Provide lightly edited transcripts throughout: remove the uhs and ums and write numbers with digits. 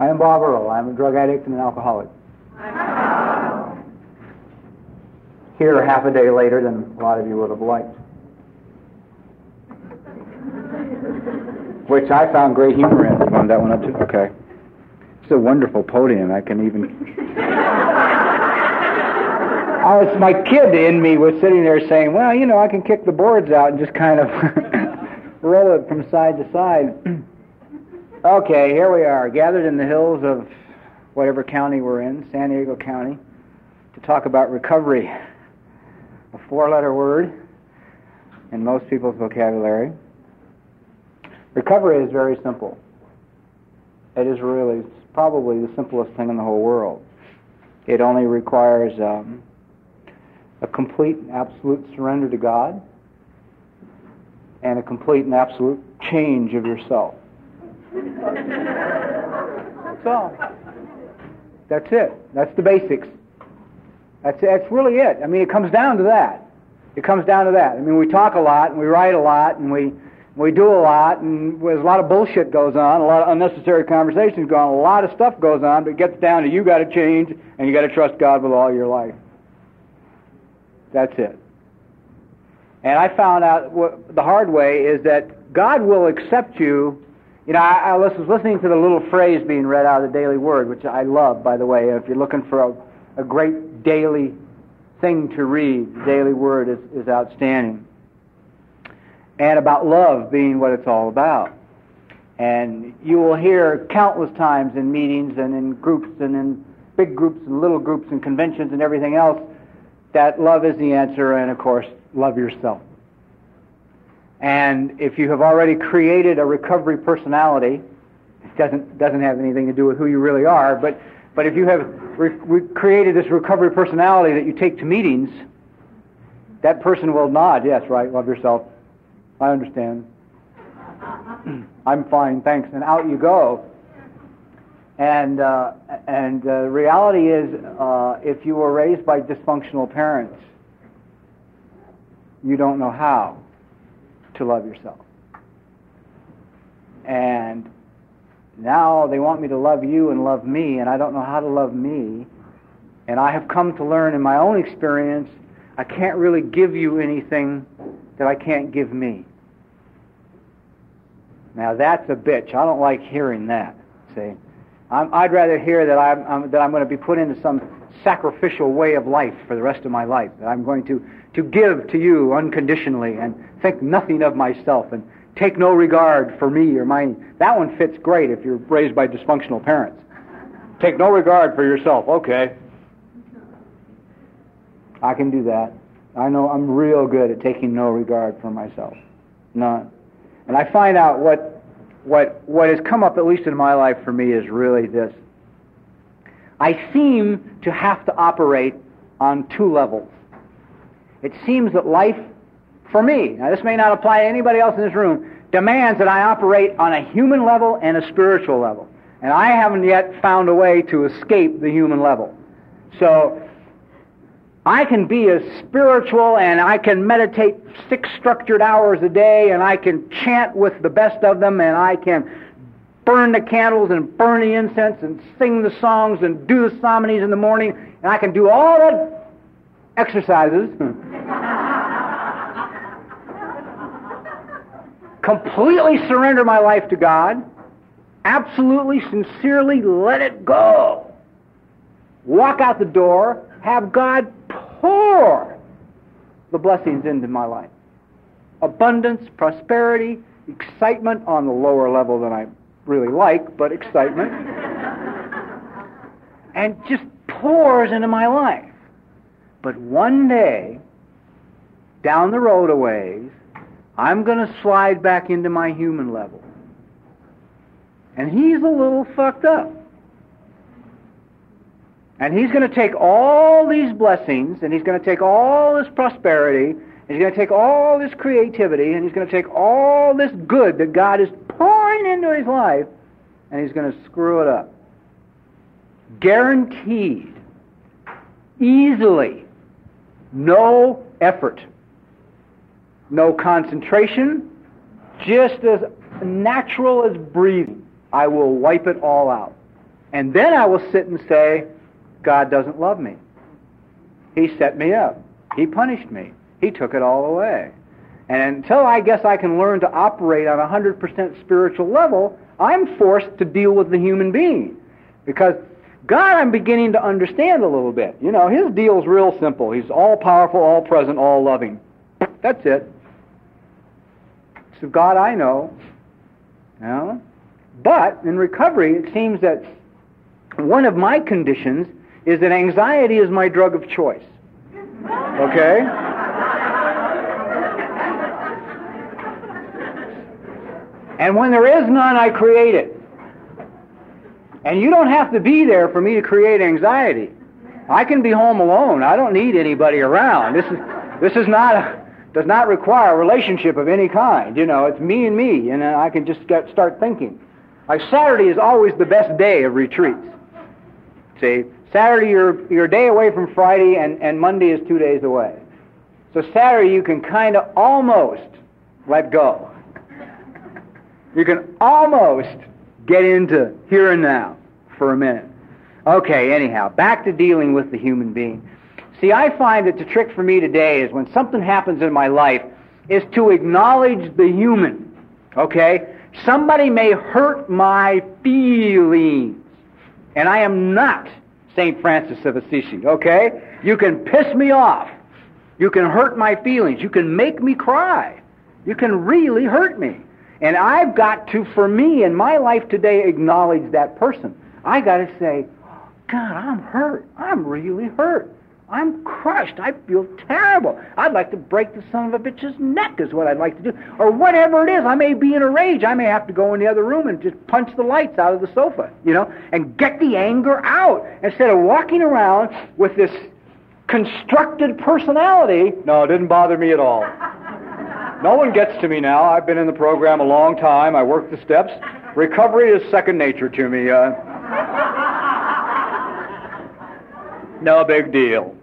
I am Bob Earl. I'm a drug addict and an alcoholic. Here half a day later than a lot of you would have liked. Which I found great humor in. You want that one up too? Okay. It's a wonderful podium. I can even... my kid in me was sitting there saying, well, you know, I can kick the boards out and just kind of roll it from side to side. Okay, here we are, gathered in the hills of whatever county we're in, San Diego County, to talk about recovery. A four-letter word in most people's vocabulary. Recovery is very simple. It is really probably the simplest thing in the whole world. It only requires a complete and absolute surrender to God and a complete and absolute change of yourself. That's all. That's it. That's the basics. That's really it. I mean, it comes down to that. It comes down to that. I mean, we talk a lot, and we write a lot, and we do a lot, and there's a lot of bullshit goes on, a lot of unnecessary conversations go on, a lot of stuff goes on, but it gets down to you got to change, and you got to trust God with all your life. That's it. And I found out the hard way is that God will accept you. You know, I was listening to the little phrase being read out of the Daily Word, which I love, by the way. If you're looking for a great daily thing to read, the Daily Word is outstanding. And about love being what it's all about. And you will hear countless times in meetings and in groups and in big groups and little groups and conventions and everything else that love is the answer, and of course, love yourself. And if you have already created a recovery personality, it doesn't have anything to do with who you really are, but if you have created this recovery personality that you take to meetings, that person will nod, yes, right, love yourself. I understand. I'm fine, thanks, and out you go. And the reality is, if you were raised by dysfunctional parents, you don't know how to love yourself. And now they want me to love you and love me, and I don't know how to love me. And I have come to learn in my own experience, I can't really give you anything that I can't give me. Now that's a bitch. I don't like hearing that. See, I'd rather hear that I'm going to be put into some sacrificial way of life for the rest of my life. That I'm going to give to you unconditionally and think nothing of myself and take no regard for me or mine. That one fits great if you're raised by dysfunctional parents. Take no regard for yourself. Okay, I can do that. I know I'm real good at taking no regard for myself. None. And I find out what has come up, at least in my life for me, is really this. I seem to have to operate on two levels. It seems that life, for me, now this may not apply to anybody else in this room, demands that I operate on a human level and a spiritual level. And I haven't yet found a way to escape the human level. So I can be as spiritual, and I can meditate 6 structured hours a day, and I can chant with the best of them, and I can burn the candles and burn the incense and sing the songs and do the psalmodies in the morning, and I can do all the exercises. Completely surrender my life to God, absolutely, sincerely let it go. Walk out the door, have God pour the blessings into my life. Abundance, prosperity, excitement on the lower level than I really like, but excitement. And just pours into my life. But one day, down the road a ways, I'm going to slide back into my human level. And he's a little fucked up. And he's going to take all these blessings, and he's going to take all this prosperity, and he's going to take all this creativity, and he's going to take all this good that God is pouring into his life, and he's going to screw it up. Guaranteed. Easily. No effort. No concentration. Just as natural as breathing. I will wipe it all out. And then I will sit and say, God doesn't love me. He set me up. He punished me. He took it all away. And until I guess I can learn to operate on a 100% spiritual level, I'm forced to deal with the human being. Because God I'm beginning to understand a little bit. You know, His deal's real simple. He's all-powerful, all-present, all-loving. That's it. It's the God I know. You know? But in recovery, it seems that one of my conditions is that anxiety is my drug of choice. Okay? And when there is none, I create it. And you don't have to be there for me to create anxiety. I can be home alone. I don't need anybody around. This is does not require a relationship of any kind. You know, it's me and me, and I can just start thinking. Like Saturday is always the best day of retreats. See, Saturday you're a day away from Friday, and Monday is 2 days away. So Saturday you can kind of almost let go. You can almost get into here and now for a minute. Okay, anyhow, back to dealing with the human being. See, I find that the trick for me today is when something happens in my life is to acknowledge the human. Okay? Somebody may hurt my feelings, and I am not St. Francis of Assisi, okay? You can piss me off. You can hurt my feelings. You can make me cry. You can really hurt me. And I've got to, for me in my life today, acknowledge that person. I got to say, God, I'm hurt. I'm really hurt. I'm crushed. I feel terrible. I'd like to break the son of a bitch's neck is what I'd like to do. Or whatever it is. I may be in a rage. I may have to go in the other room and just punch the lights out of the sofa, you know, and get the anger out. Instead of walking around with this constructed personality. No, it didn't bother me at all. No one gets to me now. I've been in the program a long time. I work the steps. Recovery is second nature to me. No big deal.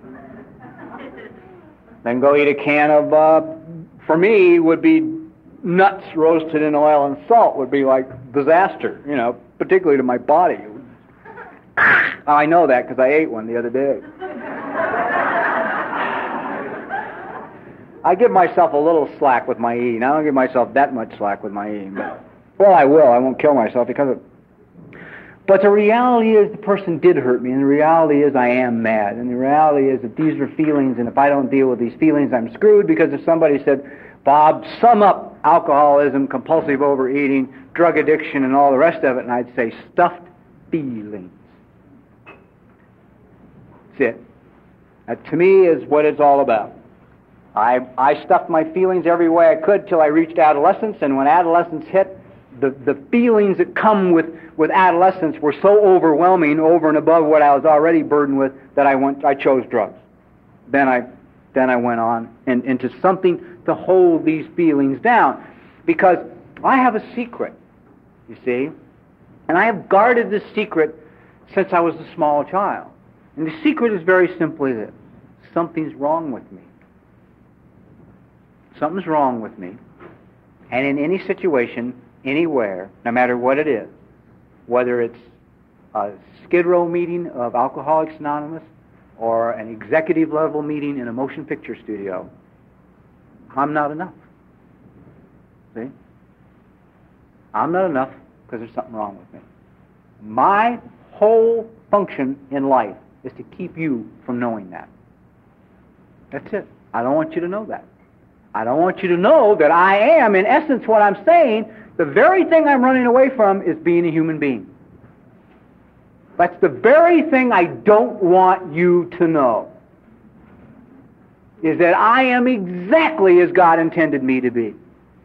Then go eat a can of, for me, would be nuts roasted in oil and salt would be like disaster, you know, particularly to my body. I know that because I ate one the other day. I give myself a little slack with my eating. I don't give myself that much slack with my eating. But, well, I will. I won't kill myself because of... But the reality is the person did hurt me, and the reality is I am mad, and the reality is that these are feelings, and if I don't deal with these feelings, I'm screwed, because if somebody said, Bob, sum up alcoholism, compulsive overeating, drug addiction, and all the rest of it, and I'd say stuffed feelings. That's it. That, to me, is what it's all about. I stuffed my feelings every way I could till I reached adolescence, and when adolescence hit, the feelings that come with adolescence were so overwhelming over and above what I was already burdened with that I chose drugs. Then I went on and into something to hold these feelings down, because I have a secret, you see, and I have guarded this secret since I was a small child. And the secret is very simply this: something's wrong with me. Something's wrong with me, and in any situation, anywhere, no matter what it is, whether it's a Skid Row meeting of Alcoholics Anonymous or an executive level meeting in a motion picture studio, I'm not enough. See? I'm not enough because there's something wrong with me. My whole function in life is to keep you from knowing that. That's it. I don't want you to know that. I don't want you to know that I am, in essence, what I'm saying, the very thing I'm running away from is being a human being. That's the very thing I don't want you to know, is that I am exactly as God intended me to be.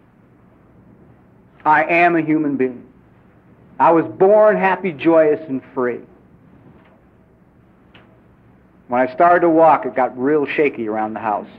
I am a human being. I was born happy, joyous, and free. When I started to walk, it got real shaky around the house.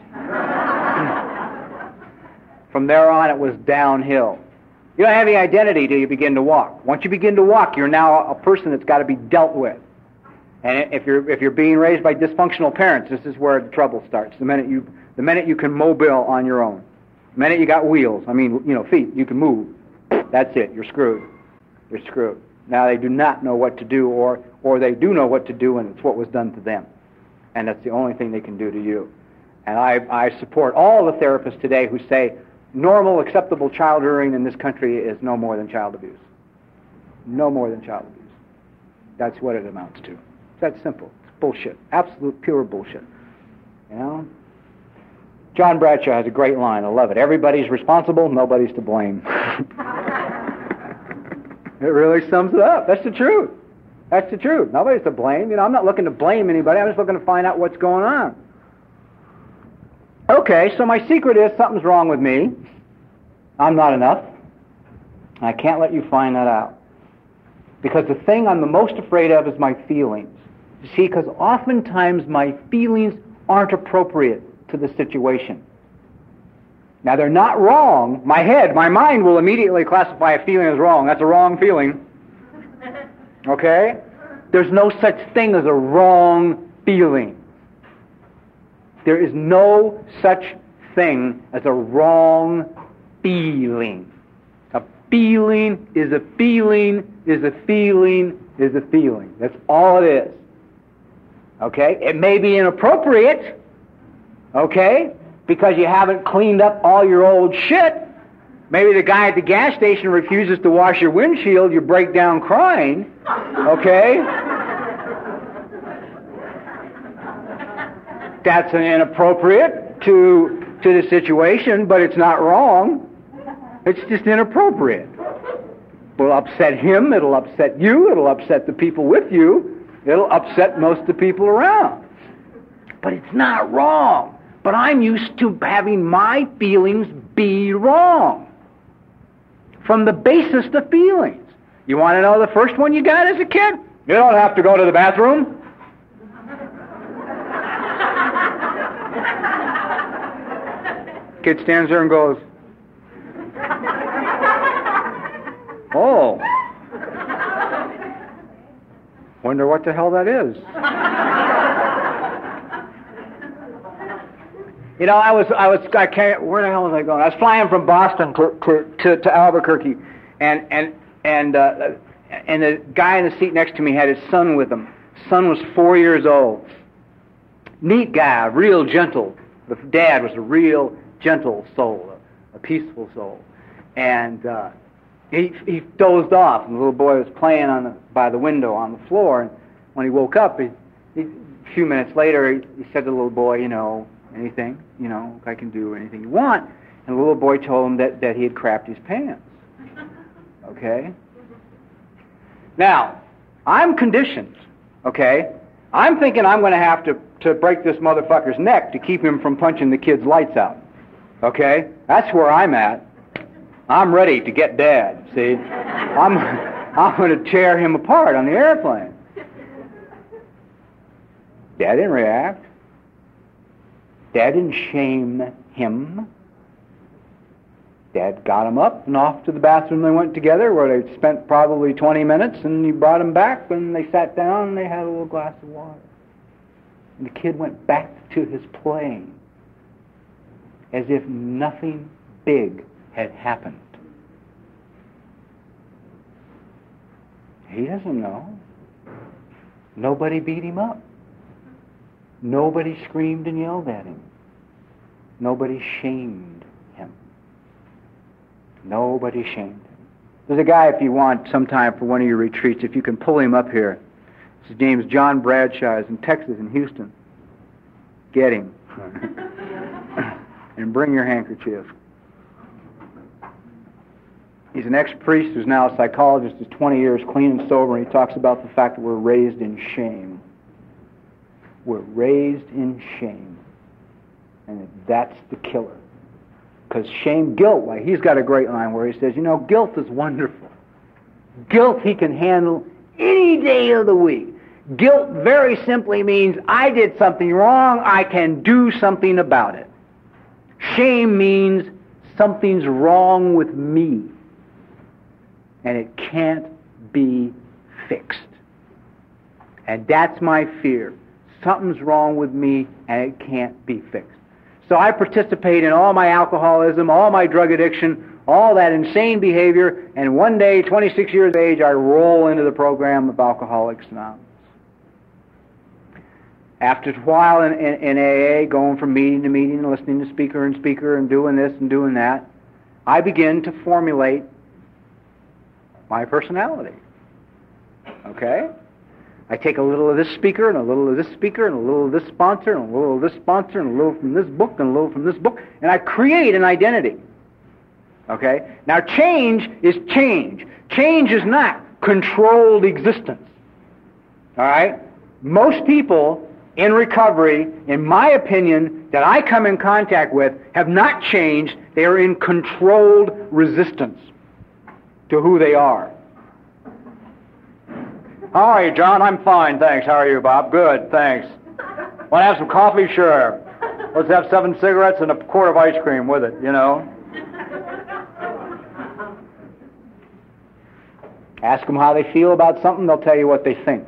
From there on, it was downhill. You don't have any identity till you begin to walk. Once you begin to walk, you're now a person that's got to be dealt with. And if you're being raised by dysfunctional parents, this is where the trouble starts. The minute you can mobile on your own, the minute you got wheels, feet, you can move. That's it. You're screwed. You're screwed. Now they do not know what to do, or they do know what to do, and it's what was done to them. And that's the only thing they can do to you. And I support all the therapists today who say normal, acceptable child rearing in this country is no more than child abuse. No more than child abuse. That's what it amounts to. It's that simple. It's bullshit. Absolute pure bullshit. You know? John Bradshaw has a great line. I love it. Everybody's responsible, nobody's to blame. It really sums it up. That's the truth. That's the truth. Nobody's to blame. You know, I'm not looking to blame anybody. I'm just looking to find out what's going on. Okay, so my secret is something's wrong with me. I'm not enough. I can't let you find that out. Because the thing I'm the most afraid of is my feelings. You see, because oftentimes my feelings aren't appropriate to the situation. Now, they're not wrong. My mind will immediately classify a feeling as wrong. That's a wrong feeling. Okay? There's no such thing as a wrong feeling. There is no such thing as a wrong feeling. A feeling is a feeling is a feeling is a feeling. That's all it is. Okay? It may be inappropriate, okay, because you haven't cleaned up all your old shit. Maybe the guy at the gas station refuses to wash your windshield, you break down crying, okay? That's inappropriate to the situation, but it's not wrong. It's just inappropriate. It'll upset him, it'll upset you, it'll upset the people with you, it'll upset most of the people around. But it's not wrong. But I'm used to having my feelings be wrong. From the basest of feelings. You want to know the first one you got as a kid? You don't have to go to the bathroom. Kid stands there and goes, oh, wonder what the hell that is. You know, I can't, where the hell was I going? I was flying from Boston to Albuquerque, and the guy in the seat next to me had his son with him. His son was 4 years old. Neat guy, real gentle. The dad was a real gentle soul, a peaceful soul. And he dozed off, and the little boy was playing by the window on the floor. And when he woke up, a few minutes later, he said to the little boy, you know, anything, you know, I can do anything you want. And the little boy told him that he had crapped his pants. Okay? Now, I'm conditioned, okay? I'm thinking I'm going to have to break this motherfucker's neck to keep him from punching the kid's lights out. Okay? That's where I'm at. I'm ready to get Dad, see? I'm going to tear him apart on the airplane. Dad didn't react. Dad didn't shame him. Dad got him up and off to the bathroom they went together, where they spent probably 20 minutes, and he brought him back, and they sat down and they had a little glass of water. And the kid went back to his playing as if nothing big had happened. He doesn't know. Nobody beat him up. Nobody screamed and yelled at him. Nobody shamed him. Nobody shamed him. There's a guy, if you want sometime for one of your retreats, if you can pull him up here. His name's John Bradshaw. He's in Texas, in Houston. Get him. And bring your handkerchief. He's an ex-priest who's now a psychologist. He's 20 years clean and sober, and he talks about the fact that we're raised in shame. We're raised in shame. And that's the killer. Because shame, guilt, like he's got a great line where he says, you know, guilt is wonderful. Guilt he can handle any day of the week. Guilt very simply means I did something wrong, I can do something about it. Shame means something's wrong with me, and it can't be fixed. And that's my fear. Something's wrong with me, and it can't be fixed. So I participate in all my alcoholism, all my drug addiction, all that insane behavior, and one day, 26 years of age, I roll into the program of Alcoholics Anonymous. After a while in AA, going from meeting to meeting, and listening to speaker and doing this and doing that, I begin to formulate my personality. Okay? I take a little of this speaker, and a little of this speaker, and a little of this sponsor, and a little of this sponsor, and a little from this book, and a little from this book, and I create an identity. Okay? Now change is change. Change is not controlled existence. All right? Most people in recovery, in my opinion, that I come in contact with, have not changed. They are in controlled resistance to who they are. How are you, John? I'm fine, thanks. How are you, Bob? Good, thanks. Want to have some coffee? Sure. Let's have 7 cigarettes and a quart of ice cream with it, you know. Ask them how they feel about something, they'll tell you what they think.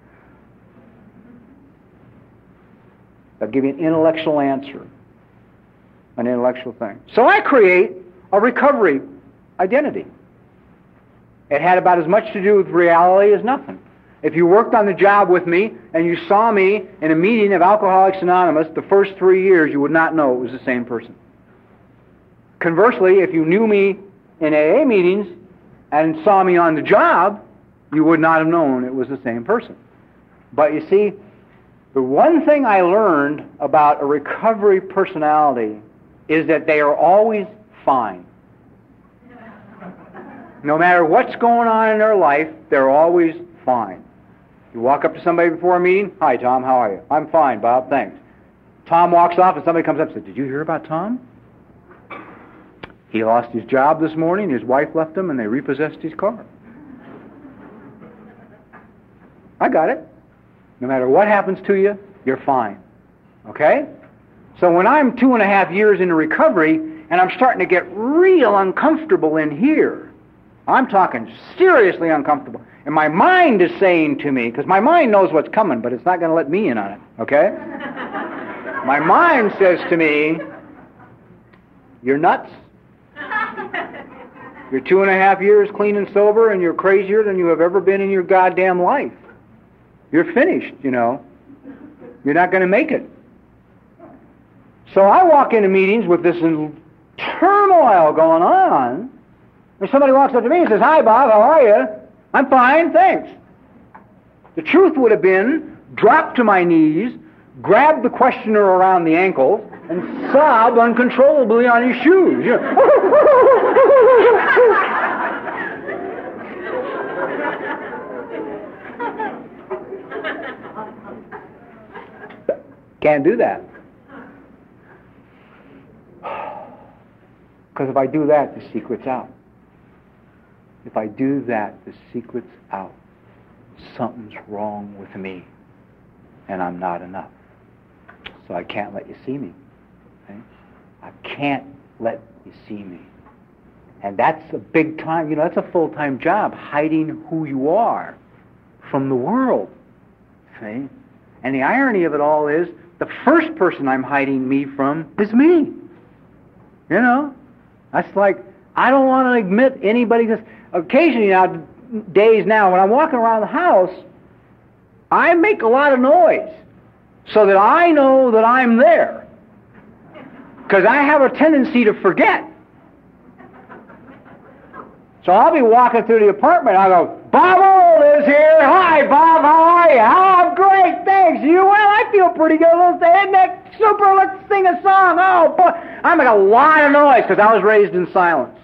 They'll give you an intellectual answer, an intellectual thing. So I create a recovery identity. It had about as much to do with reality as nothing. If you worked on the job with me and you saw me in a meeting of Alcoholics Anonymous, the first 3 years you would not know it was the same person. Conversely, if you knew me in AA meetings and saw me on the job, you would not have known it was the same person. But you see, the one thing I learned about a recovery personality is that they are always fine. No matter what's going on in their life, they're always fine. You walk up to somebody before a meeting, "Hi, Tom, how are you?" "I'm fine, Bob, thanks." Tom walks off and somebody comes up and says, "Did you hear about Tom? He lost his job this morning, his wife left him, and they repossessed his car." I got it. No matter what happens to you, you're fine. Okay? So when I'm 2.5 years into recovery, and I'm starting to get real uncomfortable in here, I'm talking seriously uncomfortable, and my mind is saying to me, because my mind knows what's coming, but it's not going to let me in on it, okay? My mind says to me, "You're nuts. You're 2.5 years clean and sober, and you're crazier than you have ever been in your goddamn life. You're finished, you know. You're not going to make it." So I walk into meetings with this turmoil going on, and somebody walks up to me and says, "Hi, Bob, how are you?" "I'm fine, thanks." The truth would have been, drop to my knees, grab the questioner around the ankles, and sob uncontrollably on his shoes. You know. Can't do that. Because if I do that, the secret's out. If I do that, the secret's out. Something's wrong with me, and I'm not enough. So I can't let you see me. Okay? I can't let you see me. And that's a big time, you know, that's a full-time job, hiding who you are from the world. See? And the irony of it all is, the first person I'm hiding me from is me. You know? That's like, I don't want to admit anybody, because occasionally days now, when I'm walking around the house, I make a lot of noise so that I know that I'm there. Because I have a tendency to forget. So I'll be walking through the apartment, I'll go, "Bob Old is here. Hi, Bob, how are you?" "Oh, I'm great, thanks. You?" "Well, I feel pretty good. Let's isn't that super? Let's sing a song." "Oh, boy." I make a lot of noise because I was raised in silence.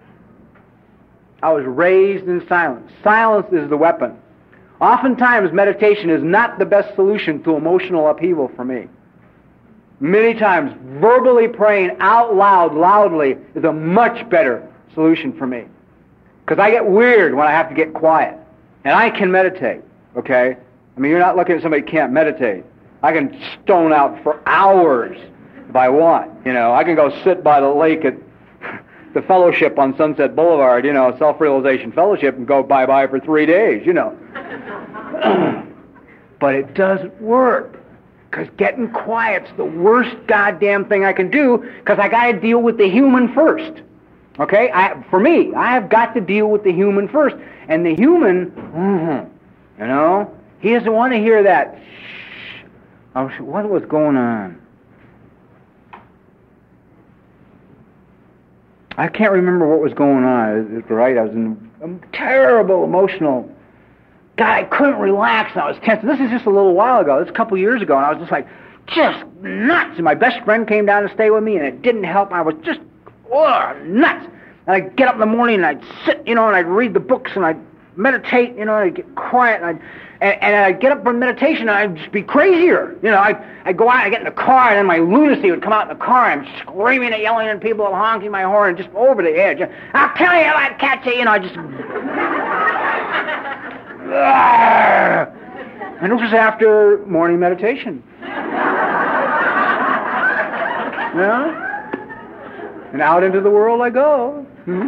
I was raised in silence. Silence is the weapon. Oftentimes, meditation is not the best solution to emotional upheaval for me. Many times, verbally praying out loud, loudly, is a much better solution for me. Because I get weird when I have to get quiet. And I can meditate, okay? I mean, you're not looking at somebody who can't meditate. I can stone out for hours if I want, you know. I can go sit by the lake at the Fellowship on Sunset Boulevard, you know, Self-Realization Fellowship, and go bye-bye for 3 days, you know. But it doesn't work. Because getting quiet's the worst goddamn thing I can do, because I got to deal with the human first. Okay? For me, I have got to deal with the human first. And the human, you know, he doesn't want to hear that. What was going on? I can't remember what was going on. It's right. I was in a terrible emotional. God, I couldn't relax, and I was tense. This is just a little while ago. This is a couple years ago, and I was just like, just nuts. And my best friend came down to stay with me, and it didn't help. I was just nuts. And I'd get up in the morning, and I'd sit, you know, and I'd read the books, and I'd meditate, you know, and I'd get quiet, and I'd get up from meditation, and I'd just be crazier. You know, I'd go out, I'd get in the car, and then my lunacy would come out in the car, and I'm screaming and yelling at people and honking my horn, and just over the edge. I'll tell you that catchy, you know, I just... And this was after morning meditation. Yeah? And out into the world I go.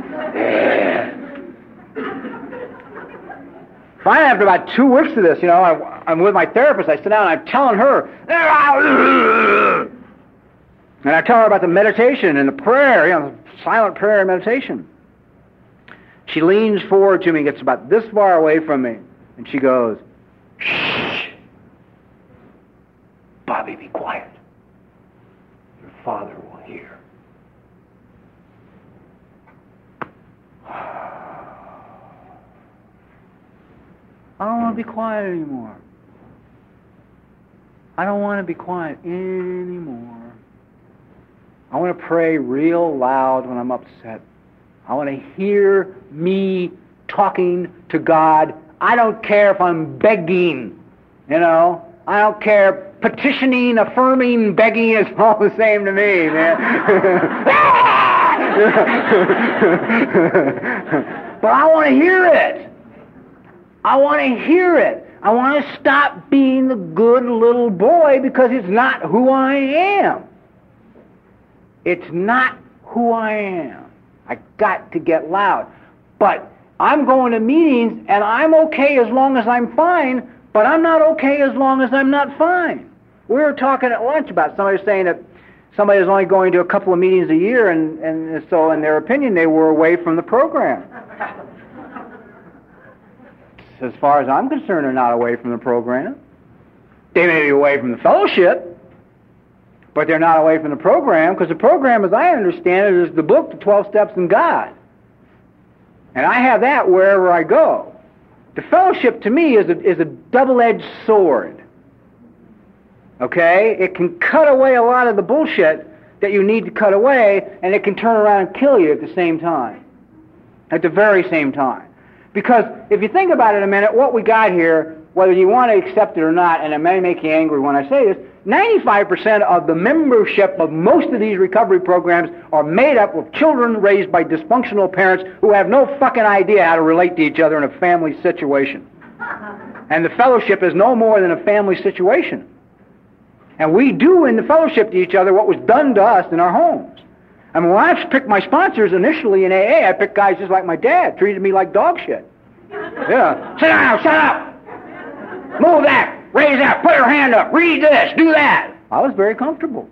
Finally, after about 2 weeks of this, you know, I'm with my therapist. I sit down and I'm telling her, and I tell her about the meditation and the prayer, you know, silent prayer and meditation. She leans forward to me, gets about this far away from me, and she goes, "Shh, Bobby, be quiet. Your father will hear." I don't want to be quiet anymore. I don't want to be quiet anymore. I want to pray real loud when I'm upset. I want to hear me talking to God. I don't care if I'm begging, you know. I don't care. Petitioning, affirming, begging is all the same to me, man. But I want to hear it. I want to hear it. I want to stop being the good little boy because it's not who I am. It's not who I am. I got to get loud. But I'm going to meetings and I'm okay as long as I'm fine, but I'm not okay as long as I'm not fine. We were talking at lunch about somebody saying that somebody is only going to a couple of meetings a year, and so in their opinion they were away from the program. As far as I'm concerned, they're not away from the program. They may be away from the fellowship, but they're not away from the program, because the program, as I understand it, is the book, The 12 Steps in God. And I have that wherever I go. The fellowship, to me, is a double-edged sword. Okay? It can cut away a lot of the bullshit that you need to cut away, and it can turn around and kill you at the same time. At the very same time. Because if you think about it a minute, what we got here, whether you want to accept it or not, and it may make you angry when I say this, 95% of the membership of most of these recovery programs are made up of children raised by dysfunctional parents who have no fucking idea how to relate to each other in a family situation. And the fellowship is no more than a family situation. And we do in the fellowship to each other what was done to us in our homes. I mean, when I picked my sponsors initially in AA, I picked guys just like my dad, treated me like dog shit. Yeah. Sit down, shut up! Move that! Raise that! Put your hand up! Read this! Do that! I was very comfortable.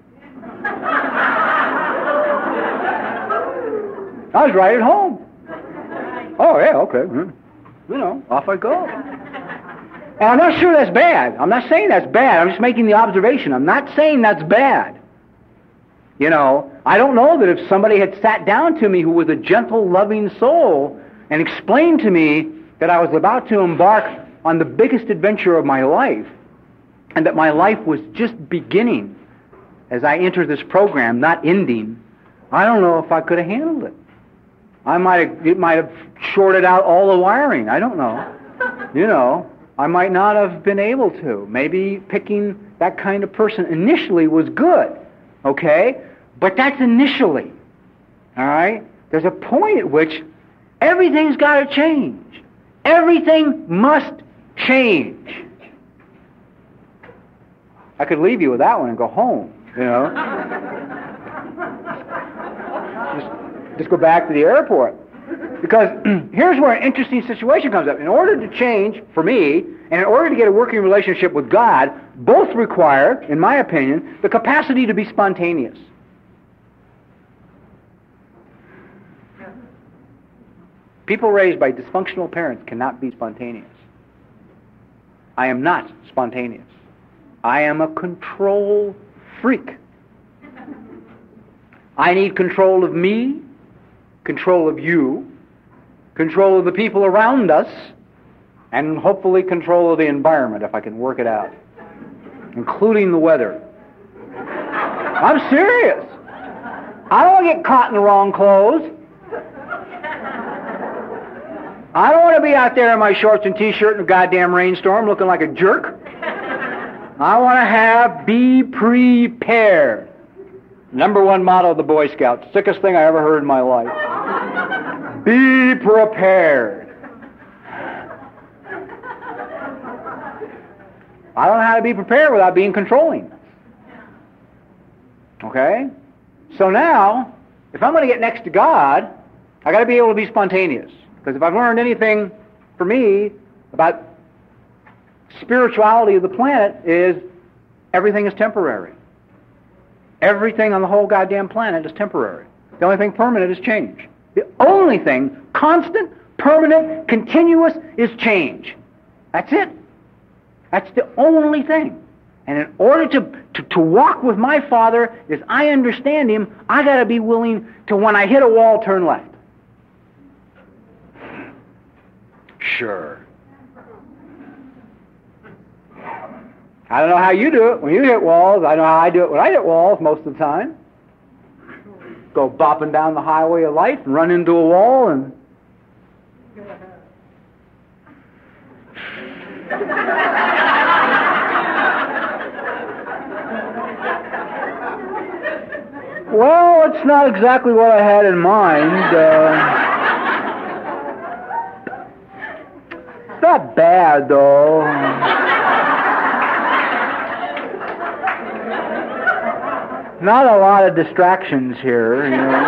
I was right at home. Oh, yeah, okay. You know, off I go. And I'm not sure that's bad. I'm not saying that's bad. I'm just making the observation. I'm not saying that's bad. You know, I don't know that if somebody had sat down to me who was a gentle, loving soul and explained to me that I was about to embark on the biggest adventure of my life, and that my life was just beginning as I entered this program, not ending, I don't know if I could have handled it. It might have shorted out all the wiring. I don't know. You know, I might not have been able to. Maybe picking that kind of person initially was good. Okay? But that's initially. All right? There's a point at which everything's got to change. Everything must change. I could leave you with that one and go home, you know. just go back to the airport. Because here's where an interesting situation comes up. In order to change, for me, and in order to get a working relationship with God, both require, in my opinion, the capacity to be spontaneous. People raised by dysfunctional parents cannot be spontaneous. I am not spontaneous. I am a control freak. I need control of me, control of you, control of the people around us, and hopefully control of the environment if I can work it out, including the weather. I'm serious. I don't want to get caught in the wrong clothes. I don't want to be out there in my shorts and T-shirt in a goddamn rainstorm looking like a jerk. I want to be prepared. Number one motto of the Boy Scouts. Sickest thing I ever heard in my life. Be prepared. I don't know how to be prepared without being controlling. Okay? So now, if I'm going to get next to God, I got to be able to be spontaneous. Because if I've learned anything for me about spirituality of the planet is everything is temporary. Everything on the whole goddamn planet is temporary. The only thing permanent is change. The only thing constant, permanent, continuous is change. That's it. That's the only thing. And in order to walk with my Father as I understand Him, I got to be willing to, when I hit a wall, turn left. Sure. I don't know how you do it when you hit walls. I know how I do it when I hit walls most of the time. Go bopping down the highway of life and run into a wall and... Well, it's not exactly what I had in mind. Not bad, though. Not a lot of distractions here, you know.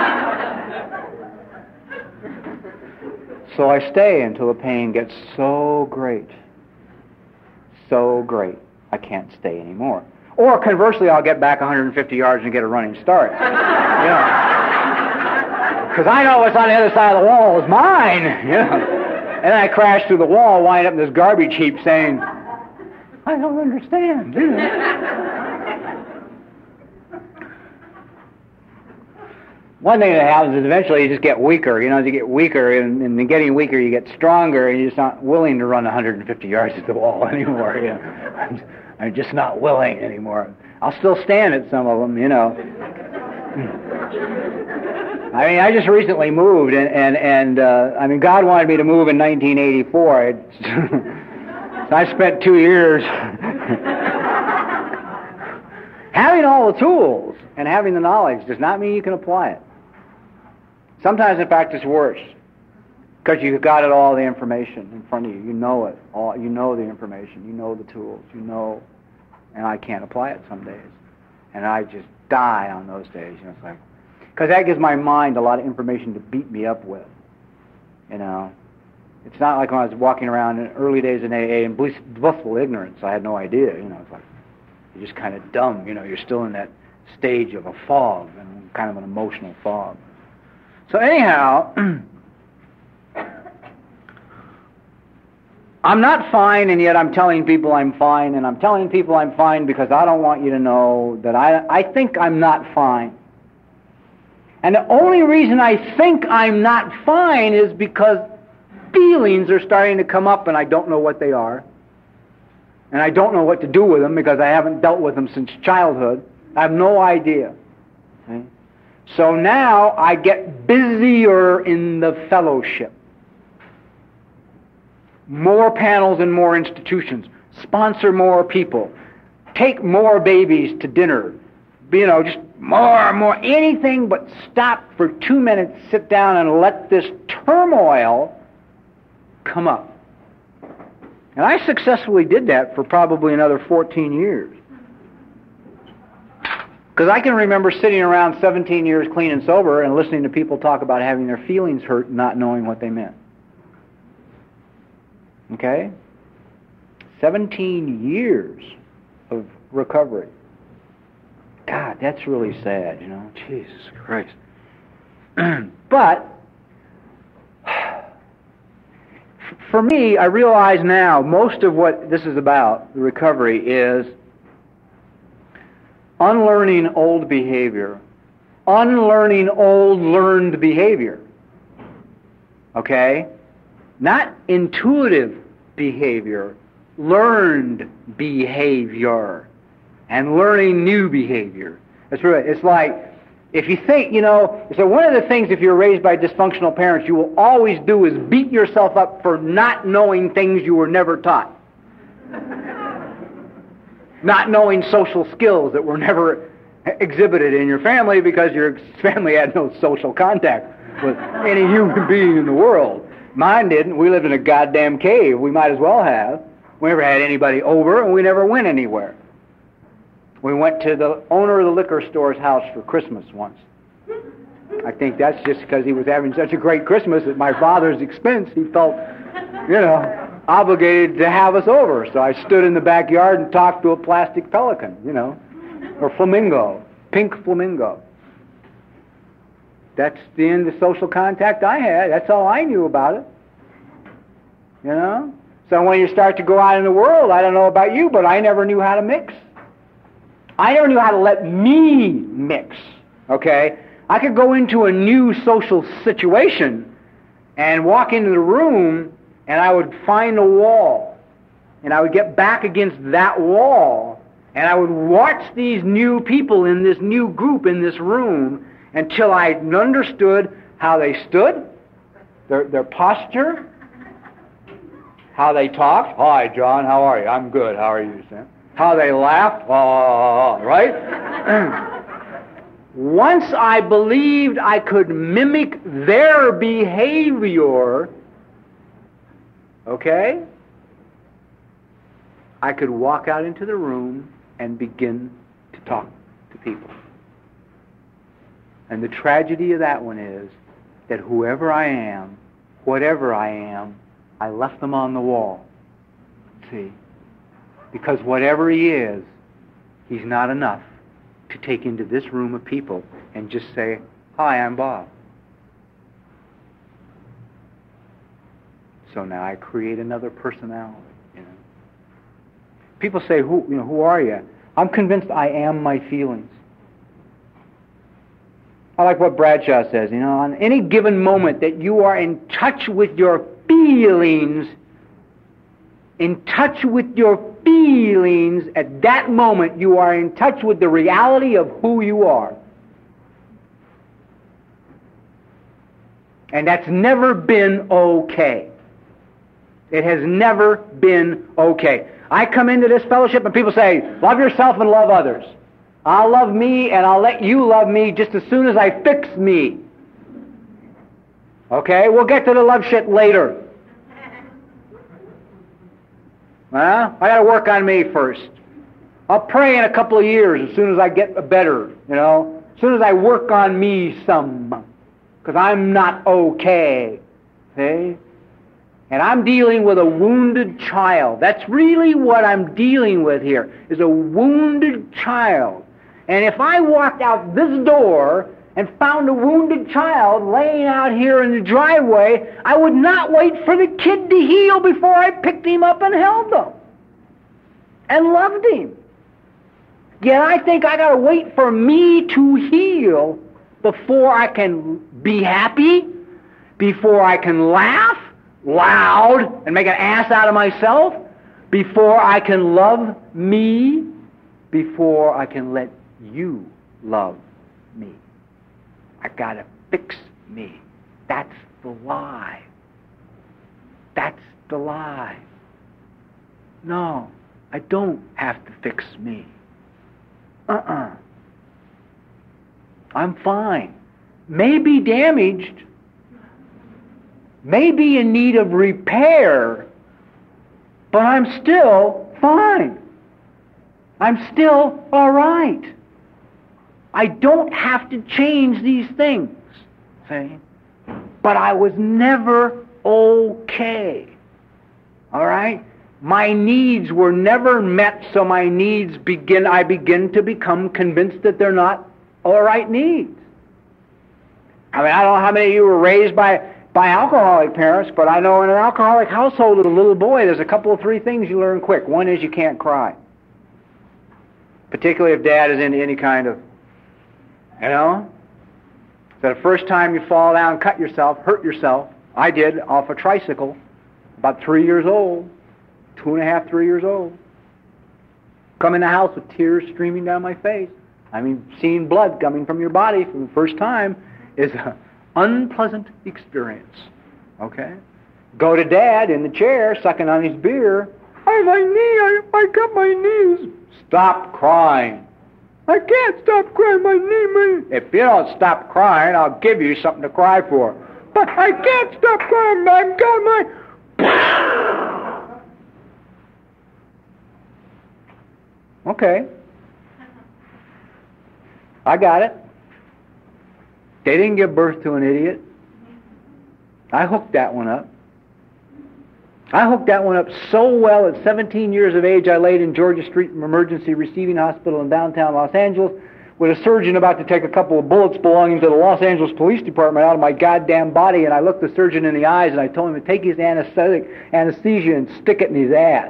So I stay until the pain gets so great. So great, I can't stay anymore. Or conversely, I'll get back 150 yards and get a running start. You know. Because I know what's on the other side of the wall is mine. You know. And I crash through the wall, wind up in this garbage heap saying, I don't understand. You know. One thing that happens is eventually you just get weaker. You know, as you get weaker, and in getting weaker, you get stronger, and you're just not willing to run 150 yards at the wall anymore. You know. I'm just not willing anymore. I'll still stand at some of them, you know. I mean, I just recently moved, and I mean, God wanted me to move in 1984. So I spent 2 years having all the tools and having the knowledge does not mean you can apply it. Sometimes, in fact, it's worse because you've got it all the information in front of you. You know it all. You know the information. You know the tools. You know, and I can't apply it some days, and I just die on those days. You know, it's like because that gives my mind a lot of information to beat me up with. You know, it's not like when I was walking around in early days in AA in blissful ignorance. I had no idea. You know, it's like you're just kind of dumb. You know, you're still in that stage of a fog and kind of an emotional fog. So anyhow, I'm not fine, and yet I'm telling people I'm fine, and I'm telling people I'm fine because I don't want you to know that I think I'm not fine. And the only reason I think I'm not fine is because feelings are starting to come up, and I don't know what they are. And I don't know what to do with them because I haven't dealt with them since childhood. I have no idea. Okay? So now I get busier in the fellowship. More panels and more institutions. Sponsor more people. Take more babies to dinner. You know, just more and more. Anything but stop for 2 minutes, sit down, and let this turmoil come up. And I successfully did that for probably another 14 years. Because I can remember sitting around 17 years clean and sober and listening to people talk about having their feelings hurt and not knowing what they meant. Okay? 17 years of recovery. God, that's really sad, you know. Jesus Christ. But For me, I realize now most of what this is about, the recovery, is unlearning old behavior. Unlearning old learned behavior. Okay? Not intuitive behavior, learned behavior. And learning new behavior. That's right. It's like, if you think, so one of the things if you're raised by dysfunctional parents you will always do is beat yourself up for not knowing things you were never taught. Not knowing social skills that were never exhibited in your family because your family had no social contact with any human being in the world. Mine didn't. We lived in a goddamn cave. We might as well have. We never had anybody over, and we never went anywhere. We went to the owner of the liquor store's house for Christmas once. I think that's just because he was having such a great Christmas at my father's expense, he felt, obligated to have us over. So I stood in the backyard and talked to a plastic pelican, or flamingo, pink flamingo. That's the end of social contact I had. That's all I knew about it. So when you start to go out in the world, I don't know about you, but I never knew how to mix. I never knew how to let me mix, okay? I could go into a new social situation and walk into the room and I would find a wall and I would get back against that wall and I would watch these new people in this new group in this room until I understood how they stood, their posture, how they talked. Hi, John, how are you? I'm good. How are you, Sam? How they laughed, right? Once I believed I could mimic their behavior, okay, I could walk out into the room and begin to talk to people. And the tragedy of that one is that whoever I am, whatever I am, I left them on the wall. See? Because whatever he is, he's not enough to take into this room of people and just say, "Hi, I'm Bob." So now I create another personality. People say, "Who are you?" I'm convinced I am my feelings. I like what Bradshaw says. On any given moment that you are in touch with your feelings, in touch with your feelings, at that moment you are in touch with the reality of who you are. And that's never been okay. It has never been okay. I come into this fellowship and people say, love yourself and love others. I'll love me and I'll let you love me just as soon as I fix me. Okay, we'll get to the love shit later. I got to work on me first. I'll pray in a couple of years as soon as I get better, as soon as I work on me some, because I'm not okay. See? And I'm dealing with a wounded child. That's really what I'm dealing with here, is a wounded child. And if I walked out this door and found a wounded child laying out here in the driveway, I would not wait for the kid to heal before I picked him up and held him and loved him. Yet I think I got to wait for me to heal before I can be happy, before I can laugh loud and make an ass out of myself, before I can love me, before I can let you love me. I got to fix me. That's the lie. That's the lie. No, I don't have to fix me. I'm fine. Maybe damaged, maybe in need of repair, but I'm still fine. I'm still all right. I don't have to change these things, see? But I was never okay. All right? My needs were never met, so I begin to become convinced that they're not all right needs. I don't know how many of you were raised by by alcoholic parents, but I know in an alcoholic household with a little boy, there's a couple of three things you learn quick. One is you can't cry. Particularly if dad is into any kind of, so the first time you fall down, cut yourself, hurt yourself, I did, off a tricycle, about 3 years old, 2.5, 3 years old. Come in the house with tears streaming down my face. I mean, seeing blood coming from your body for the first time is an unpleasant experience. Okay? Go to dad in the chair, sucking on his beer. My knee, I got my knees. Stop crying. I can't stop crying, my knee. If you don't stop crying, I'll give you something to cry for. But I can't stop crying, I've got my... Okay. I got it. They didn't give birth to an idiot. I hooked that one up. I hooked that one up so well at 17 years of age, I laid in Georgia Street Emergency Receiving Hospital in downtown Los Angeles with a surgeon about to take a couple of bullets belonging to the Los Angeles Police Department out of my goddamn body, and I looked the surgeon in the eyes and I told him to take his anesthesia and stick it in his ass.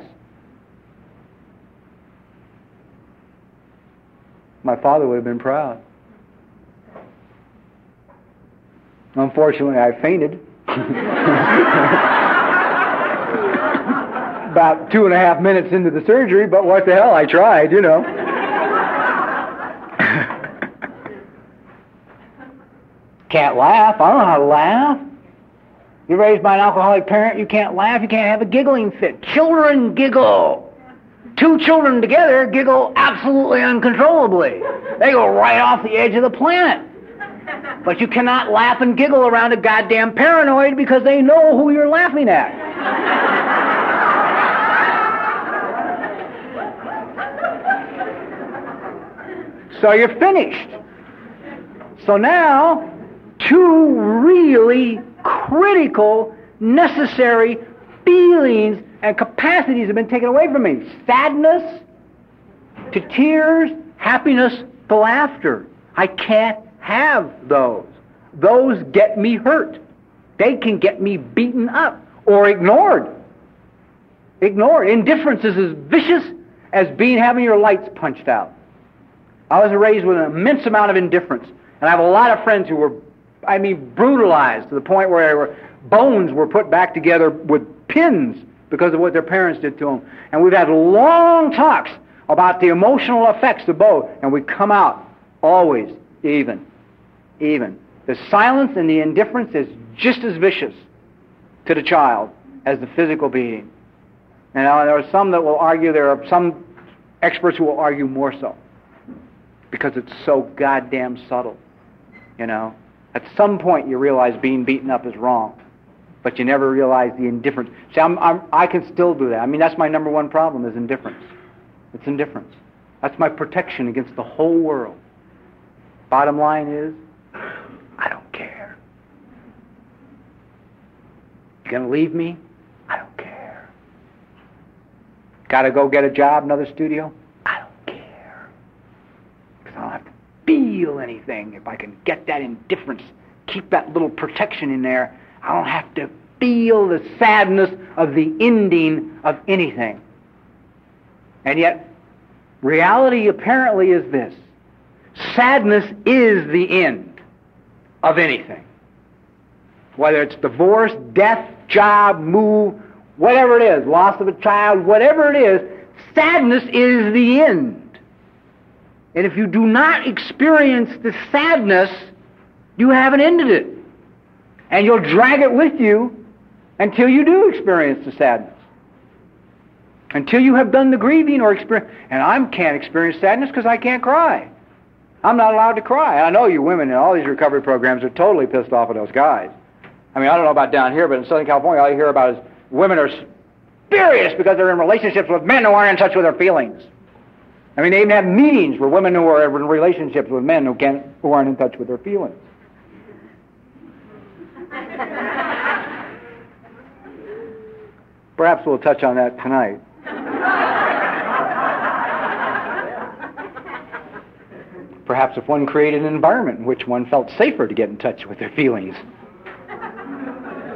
My father would have been proud. Unfortunately, I fainted. About 2.5 minutes into the surgery, but what the hell, I tried, Can't laugh. I don't know how to laugh. You're raised by an alcoholic parent, you can't laugh, you can't have a giggling fit. Children giggle. 2 children together giggle absolutely uncontrollably. They go right off the edge of the planet. But you cannot laugh and giggle around a goddamn paranoid because they know who you're laughing at. So you're finished. So now, 2 really critical, necessary feelings and capacities have been taken away from me. Sadness to tears, happiness to laughter. I can't have those. Those get me hurt. They can get me beaten up or ignored. Ignored. Indifference is as vicious as having your lights punched out. I was raised with an immense amount of indifference, and I have a lot of friends who were, brutalized to the point where bones were put back together with pins because of what their parents did to them. And we've had long talks about the emotional effects of both, and we come out always even. The silence and the indifference is just as vicious to the child as the physical beating. And there are some that will argue, there are some experts who will argue more so, because it's so goddamn subtle, At some point you realize being beaten up is wrong, but you never realize the indifference. See, I can still do that. That's my number one problem is indifference. It's indifference. That's my protection against the whole world. Bottom line is, I don't care. You're going to leave me? I don't care. Got to go get a job, another studio? I don't care. Because I don't have to feel anything. If I can get that indifference, keep that little protection in there, I don't have to feel the sadness of the ending of anything. And yet, reality apparently is this. Sadness is the end of anything. Whether it's divorce, death, job, move, whatever it is, loss of a child, whatever it is, sadness is the end. And if you do not experience the sadness, you haven't ended it. And you'll drag it with you until you do experience the sadness. Until you have done the grieving or experience. And I can't experience sadness because I can't cry. I'm not allowed to cry. I know you women in all these recovery programs are totally pissed off at those guys. I don't know about down here, but in Southern California, all you hear about is women are furious because they're in relationships with men who aren't in touch with their feelings. They even have meetings for women who are in relationships with men who aren't in touch with their feelings. Perhaps we'll touch on that tonight. Perhaps if one created an environment in which one felt safer to get in touch with their feelings.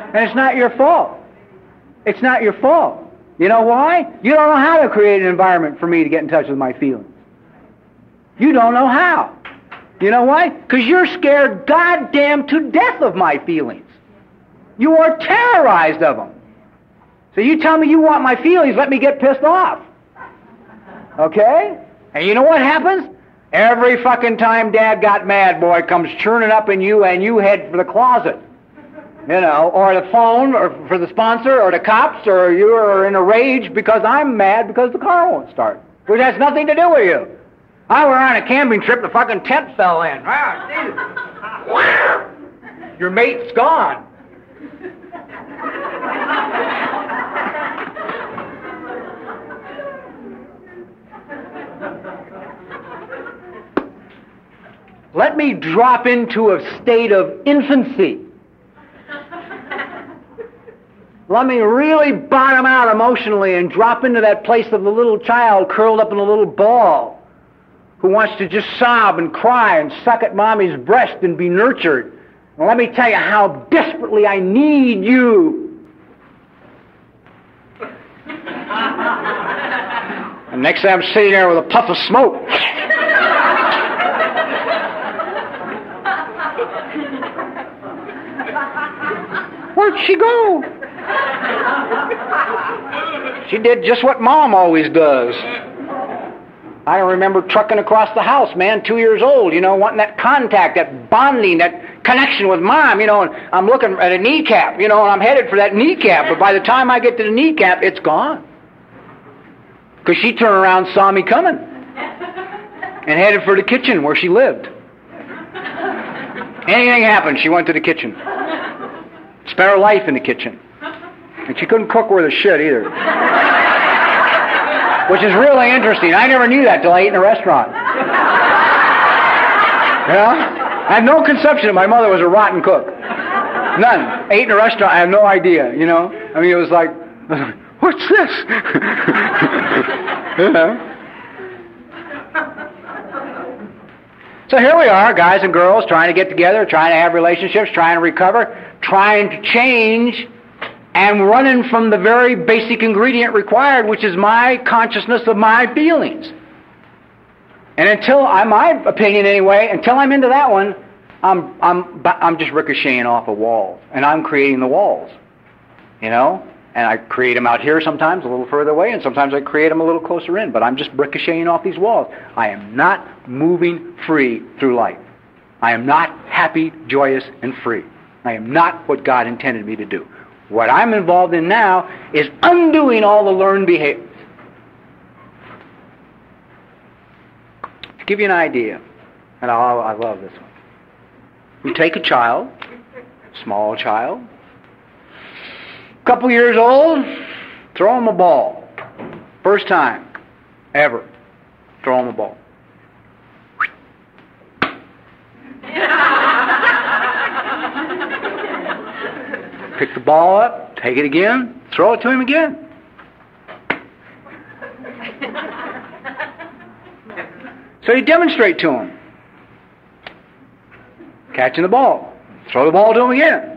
And it's not your fault. It's not your fault. You know why? You don't know how to create an environment for me to get in touch with my feelings. You don't know how. You know why? Because you're scared goddamn to death of my feelings. You are terrorized of them. So you tell me you want my feelings, let me get pissed off. Okay? And you know what happens? Every fucking time Dad got mad, boy, it comes churning up in you, and you head for the closet. You know, or the phone, or for the sponsor, or the cops, or you're in a rage because I'm mad because the car won't start. Which has nothing to do with you. I were on a camping trip, the fucking tent fell in. Your mate's gone. Let me drop into a state of infancy. Let me really bottom out emotionally and drop into that place of the little child curled up in a little ball who wants to just sob and cry and suck at mommy's breast and be nurtured. And let me tell you how desperately I need you. And next thing I'm sitting there with a puff of smoke. Where'd she go? She did just what Mom always does. I remember trucking across the house, man, 2 years old, you know, wanting that contact, that bonding, that connection with Mom, you know, and I'm looking at a kneecap, you know, and I'm headed for that kneecap, but by the time I get to the kneecap, it's gone. Because she turned around and saw me coming and headed for the kitchen where she lived. Anything happened, she went to the kitchen. Spent her life in the kitchen. And she couldn't cook worth a shit either. Which is really interesting. I never knew that till I ate in a restaurant. Yeah? I have no conception that my mother was a rotten cook. None. Ate in a restaurant, I have no idea, you know? I mean, it was like, what's this? Yeah. So here we are, guys and girls, trying to get together, trying to have relationships, trying to recover, trying to change, and running from the very basic ingredient required, which is my consciousness of my feelings. And until, my opinion anyway, until I'm into that one, I'm just ricocheting off of walls, and I'm creating the walls, you know? And I create them out here sometimes, a little further away, and sometimes I create them a little closer in, but I'm just ricocheting off these walls. I am not moving free through life. I am not happy, joyous, and free. I am not what God intended me to do. What I'm involved in now is undoing all the learned behaviors. To give you an idea, and I love this one. You take a child, small child, couple years old, throw him a ball. First time ever, throw him a ball. Pick the ball up, take it again, throw it to him again. So you demonstrate to him. Catching the ball. Throw the ball to him again.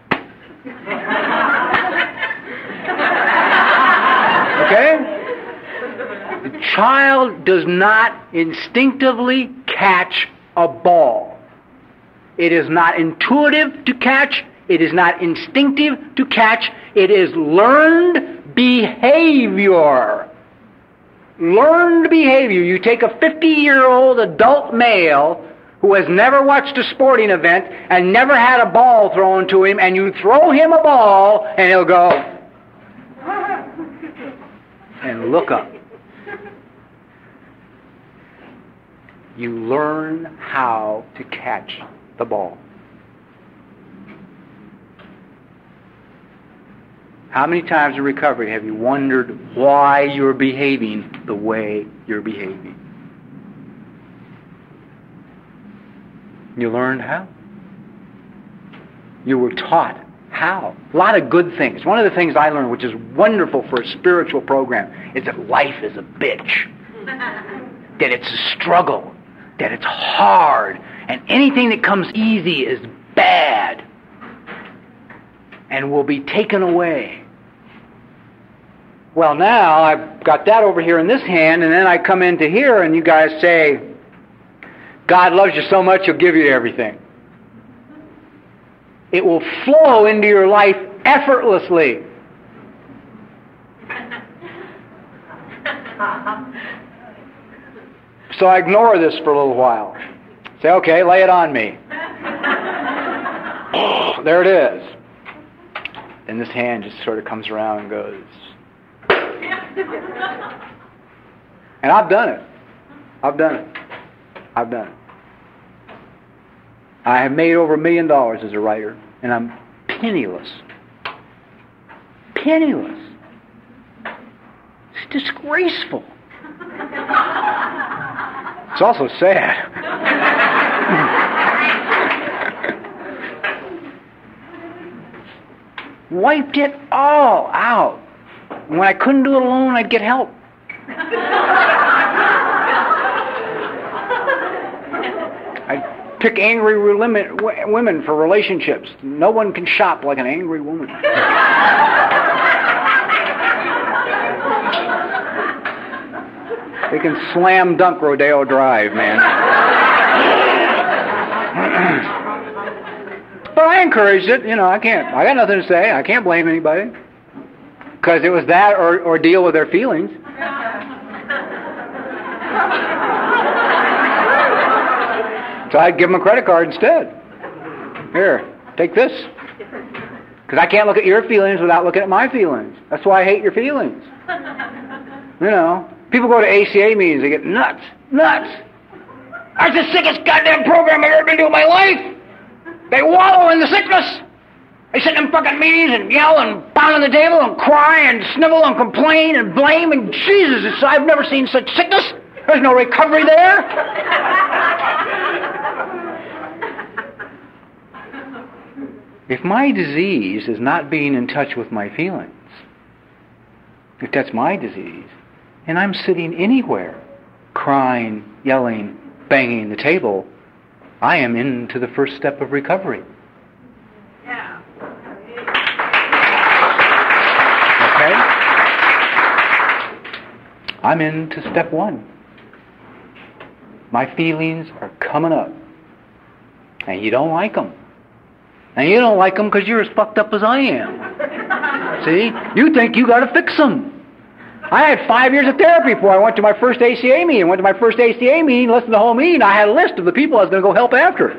Okay? The child does not instinctively catch a ball. It is not intuitive to catch. It is not instinctive to catch. It is learned behavior. Learned behavior. You take a 50-year-old adult male who has never watched a sporting event and never had a ball thrown to him, and you throw him a ball, and he'll go and look up. You learn how to catch the ball. How many times in recovery have you wondered why you're behaving the way you're behaving? You learned how. You were taught how. A lot of good things. One of the things I learned, which is wonderful for a spiritual program, is that life is a bitch. That it's a struggle. That it's hard. And anything that comes easy is bad. and will be taken away. Well, now I've got that over here in this hand, and then I come into here and you guys say, God loves you so much, He'll give you everything. It will flow into your life effortlessly. So I ignore this for a little while. Say, okay, lay it on me. Oh, there it is. And this hand just sort of comes around and goes. And I've done it. I've done it. I've done it. I have made over $1 million as a writer, and I'm penniless. Penniless. It's disgraceful. It's also sad. Wiped it all out. When I couldn't do it alone, I'd get help. I'd pick angry women for relationships. No one can shop like an angry woman. They can slam dunk Rodeo Drive, man. But I encouraged it. I got nothing to say. I can't blame anybody. Because it was that or deal with their feelings. So I'd give them a credit card instead. Here, take this. Because I can't look at your feelings without looking at my feelings. That's why I hate your feelings. People go to ACA meetings, they get nuts. Nuts! That's the sickest goddamn program I've ever been to in my life! They wallow in the sickness! They sit in fucking meetings and yell and pound on the table and cry and snivel and complain and blame and Jesus, I've never seen such sickness! There's no recovery there! If my disease is not being in touch with my feelings, if that's my disease, and I'm sitting anywhere, crying, yelling, banging the table, I am into the first step of recovery. Yeah. Okay? I'm into step 1. My feelings are coming up. And you don't like them. And you don't like them because you're as fucked up as I am. See? You think you got to fix them. I had 5 years of therapy before I went to my first ACA meeting. Went to my first ACA meeting, listened to the whole meeting. I had a list of the people I was going to go help after.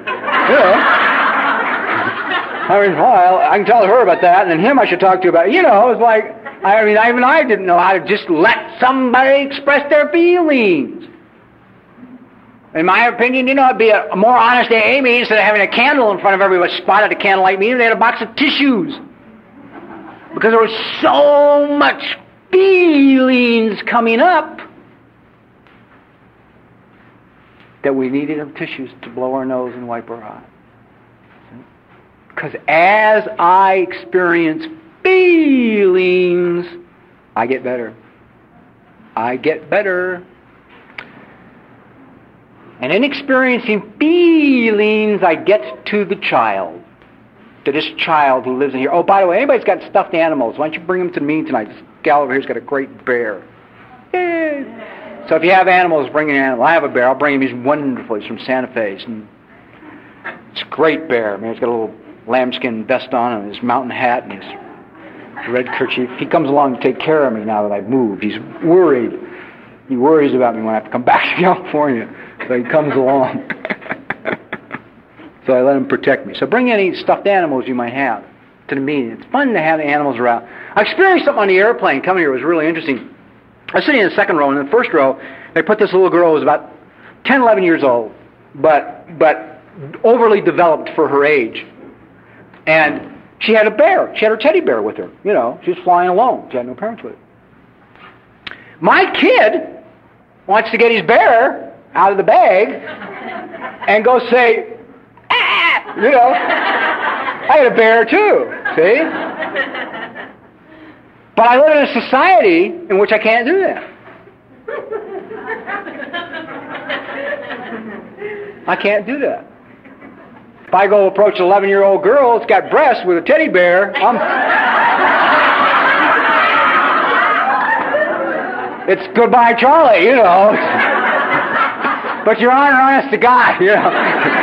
I can tell her about that, and then him I should talk to about. It was like, even I didn't know how to just let somebody express their feelings. In my opinion, it'd be a more honest AA meeting instead of having a candle in front of everybody spot at a candlelight meeting. They had a box of tissues. Because there was so much feelings coming up that we needed tissues to blow our nose and wipe our eyes. Because as I experience feelings, I get better. I get better. And in experiencing feelings, I get to the child. To this child who lives in here. Oh, by the way, anybody's got stuffed animals, why don't you bring them to me tonight? This gal over here's got a great bear. Yay. So if you have animals, bring an animal. I have a bear. I'll bring him. He's wonderful. He's from Santa Fe. It's a great bear. He's got a little lambskin vest on and his mountain hat and his red kerchief. He comes along to take care of me now that I've moved. He's worried. He worries about me when I have to come back to California. So he comes along. So I let him protect me. So bring any stuffed animals you might have to the meeting. It's fun to have the animals around. I experienced something on the airplane coming here. It was really interesting. I was sitting in the second row, and in the first row, they put this little girl who was about 10, 11 years old, but overly developed for her age. And she had a bear. She had her teddy bear with her. She was flying alone. She had no parents with her. My kid wants to get his bear out of the bag and go say, ah! I had a bear too, see? But I live in a society in which I can't do that. I can't do that. If I go approach an 11-year-old girl that's got breasts with a teddy bear, it's goodbye, Charlie, you know. But you're honest to God, you know.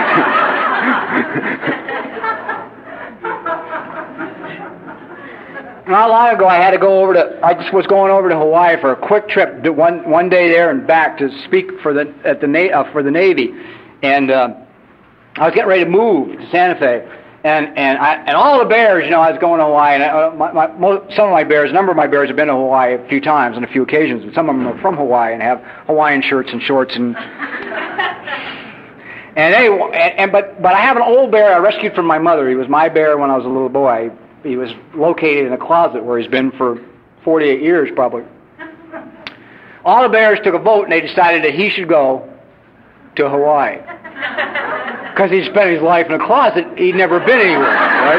Not long ago, I just was going over to Hawaii for a quick trip, one day there and back to speak for the Navy, and I was getting ready to move to Santa Fe, and all the bears, you know, I was going to Hawaii, and some of my bears, a number of my bears have been to Hawaii a few times on a few occasions, and some of them are from Hawaii and have Hawaiian shirts and shorts but I have an old bear I rescued from my mother. He was my bear when I was a little boy. He was located in a closet where he's been for 48 years probably. All the bears took a vote and they decided that he should go to Hawaii. Because he spent his life in a closet, he'd never been anywhere, right?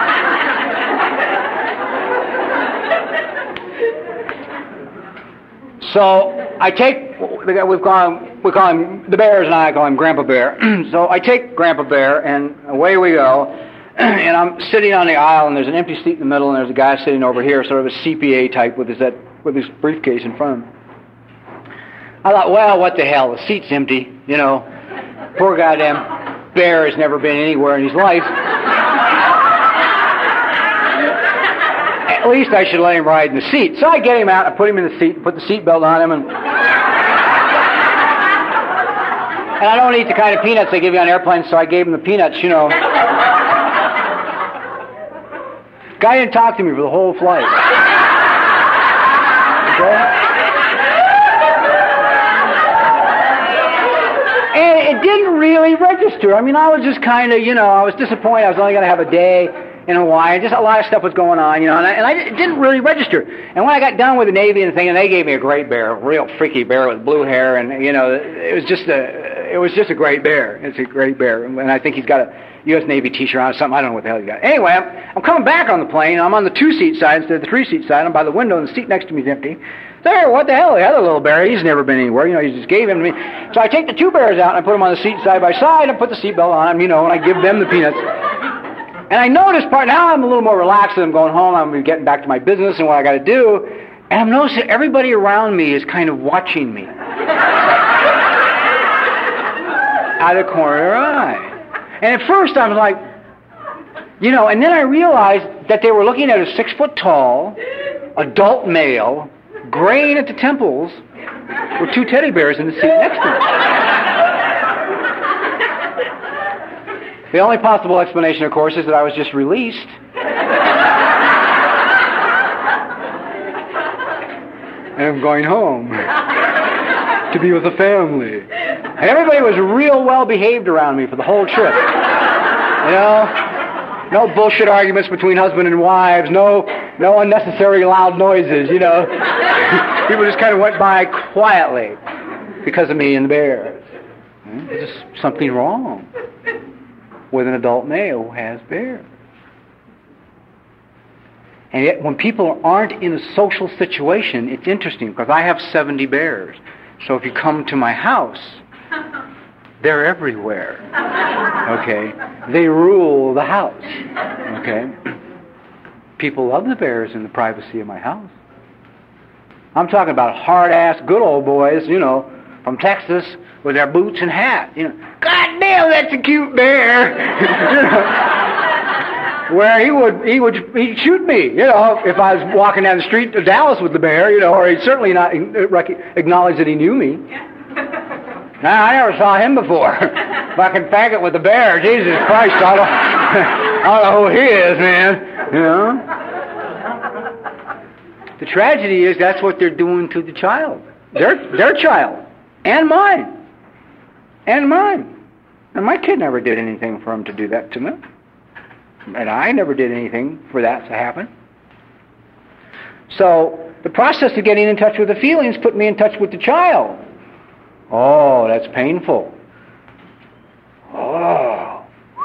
So I take, we call him, the bears and I call him Grandpa Bear. So I take Grandpa Bear and away we go. And I'm sitting on the aisle, and there's an empty seat in the middle, and there's a guy sitting over here, sort of a CPA type with his briefcase in front of him. I thought, well, what the hell? The seat's empty, you know. Poor goddamn bear has never been anywhere in his life. At least I should let him ride in the seat. So I get him out, I put him in the seat, and put the seatbelt on him, and I don't eat the kind of peanuts they give you on airplanes, so I gave him the peanuts, you know. Guy didn't talk to me for the whole flight. Okay? And it didn't really register. I mean, I was just kind of, you know, I was disappointed. I was only going to have a day in Hawaii. Just a lot of stuff was going on, you know, it didn't really register. And when I got done with the Navy and the thing, and they gave me a great bear, a real freaky bear with blue hair, and, you know, it was just a great bear. It's a great bear. And I think he's got a U.S. Navy T-shirt on or something. I don't know what the hell he got. Anyway, I'm coming back on the plane. I'm on the 2-seat side instead of the 3-seat side. I'm by the window, and the seat next to me is empty. There, what the hell? The other little bear, he's never been anywhere. You know, he just gave him to me. So I take the two bears out, and I put them on the seat side by side, and put the seatbelt on them, you know, and I give them the peanuts. And I notice now I'm a little more relaxed as I'm going home. I'm getting back to my business and what I got to do. And I'm noticing everybody around me is kind of watching me. Out of the corner of their eye. And at first I was like, you know, and then I realized that they were looking at a 6-foot-tall, adult male, graying at the temples, with two teddy bears in the seat next to him. The only possible explanation, of course, is that I was just released. And I'm going home to be with the family. And everybody was real well behaved around me for the whole trip. You know, no bullshit arguments between husband and wives, no unnecessary loud noises, you know. People just kind of went by quietly because of me and the bears. There's just something wrong with an adult male who has bears. And yet when people aren't in a social situation, it's interesting, because I have 70 bears. So if you come to my house, they're everywhere. Okay? They rule the house. Okay? People love the bears in the privacy of my house. I'm talking about hard-ass, good old boys, you know, from Texas with their boots and hat. You know, God damn, that's a cute bear. You know, where he'd shoot me, you know, if I was walking down the street to Dallas with the bear, you know, or he'd certainly not acknowledge that he knew me. Now, I never saw him before. Fucking faggot with the bear. Jesus Christ, I don't know who he is, man. You know? The tragedy is that's what they're doing to the child. Their child. And mine. And mine. And my kid never did anything for him to do that to me. And I never did anything for that to happen. So the process of getting in touch with the feelings put me in touch with the child. Oh, that's painful. Oh.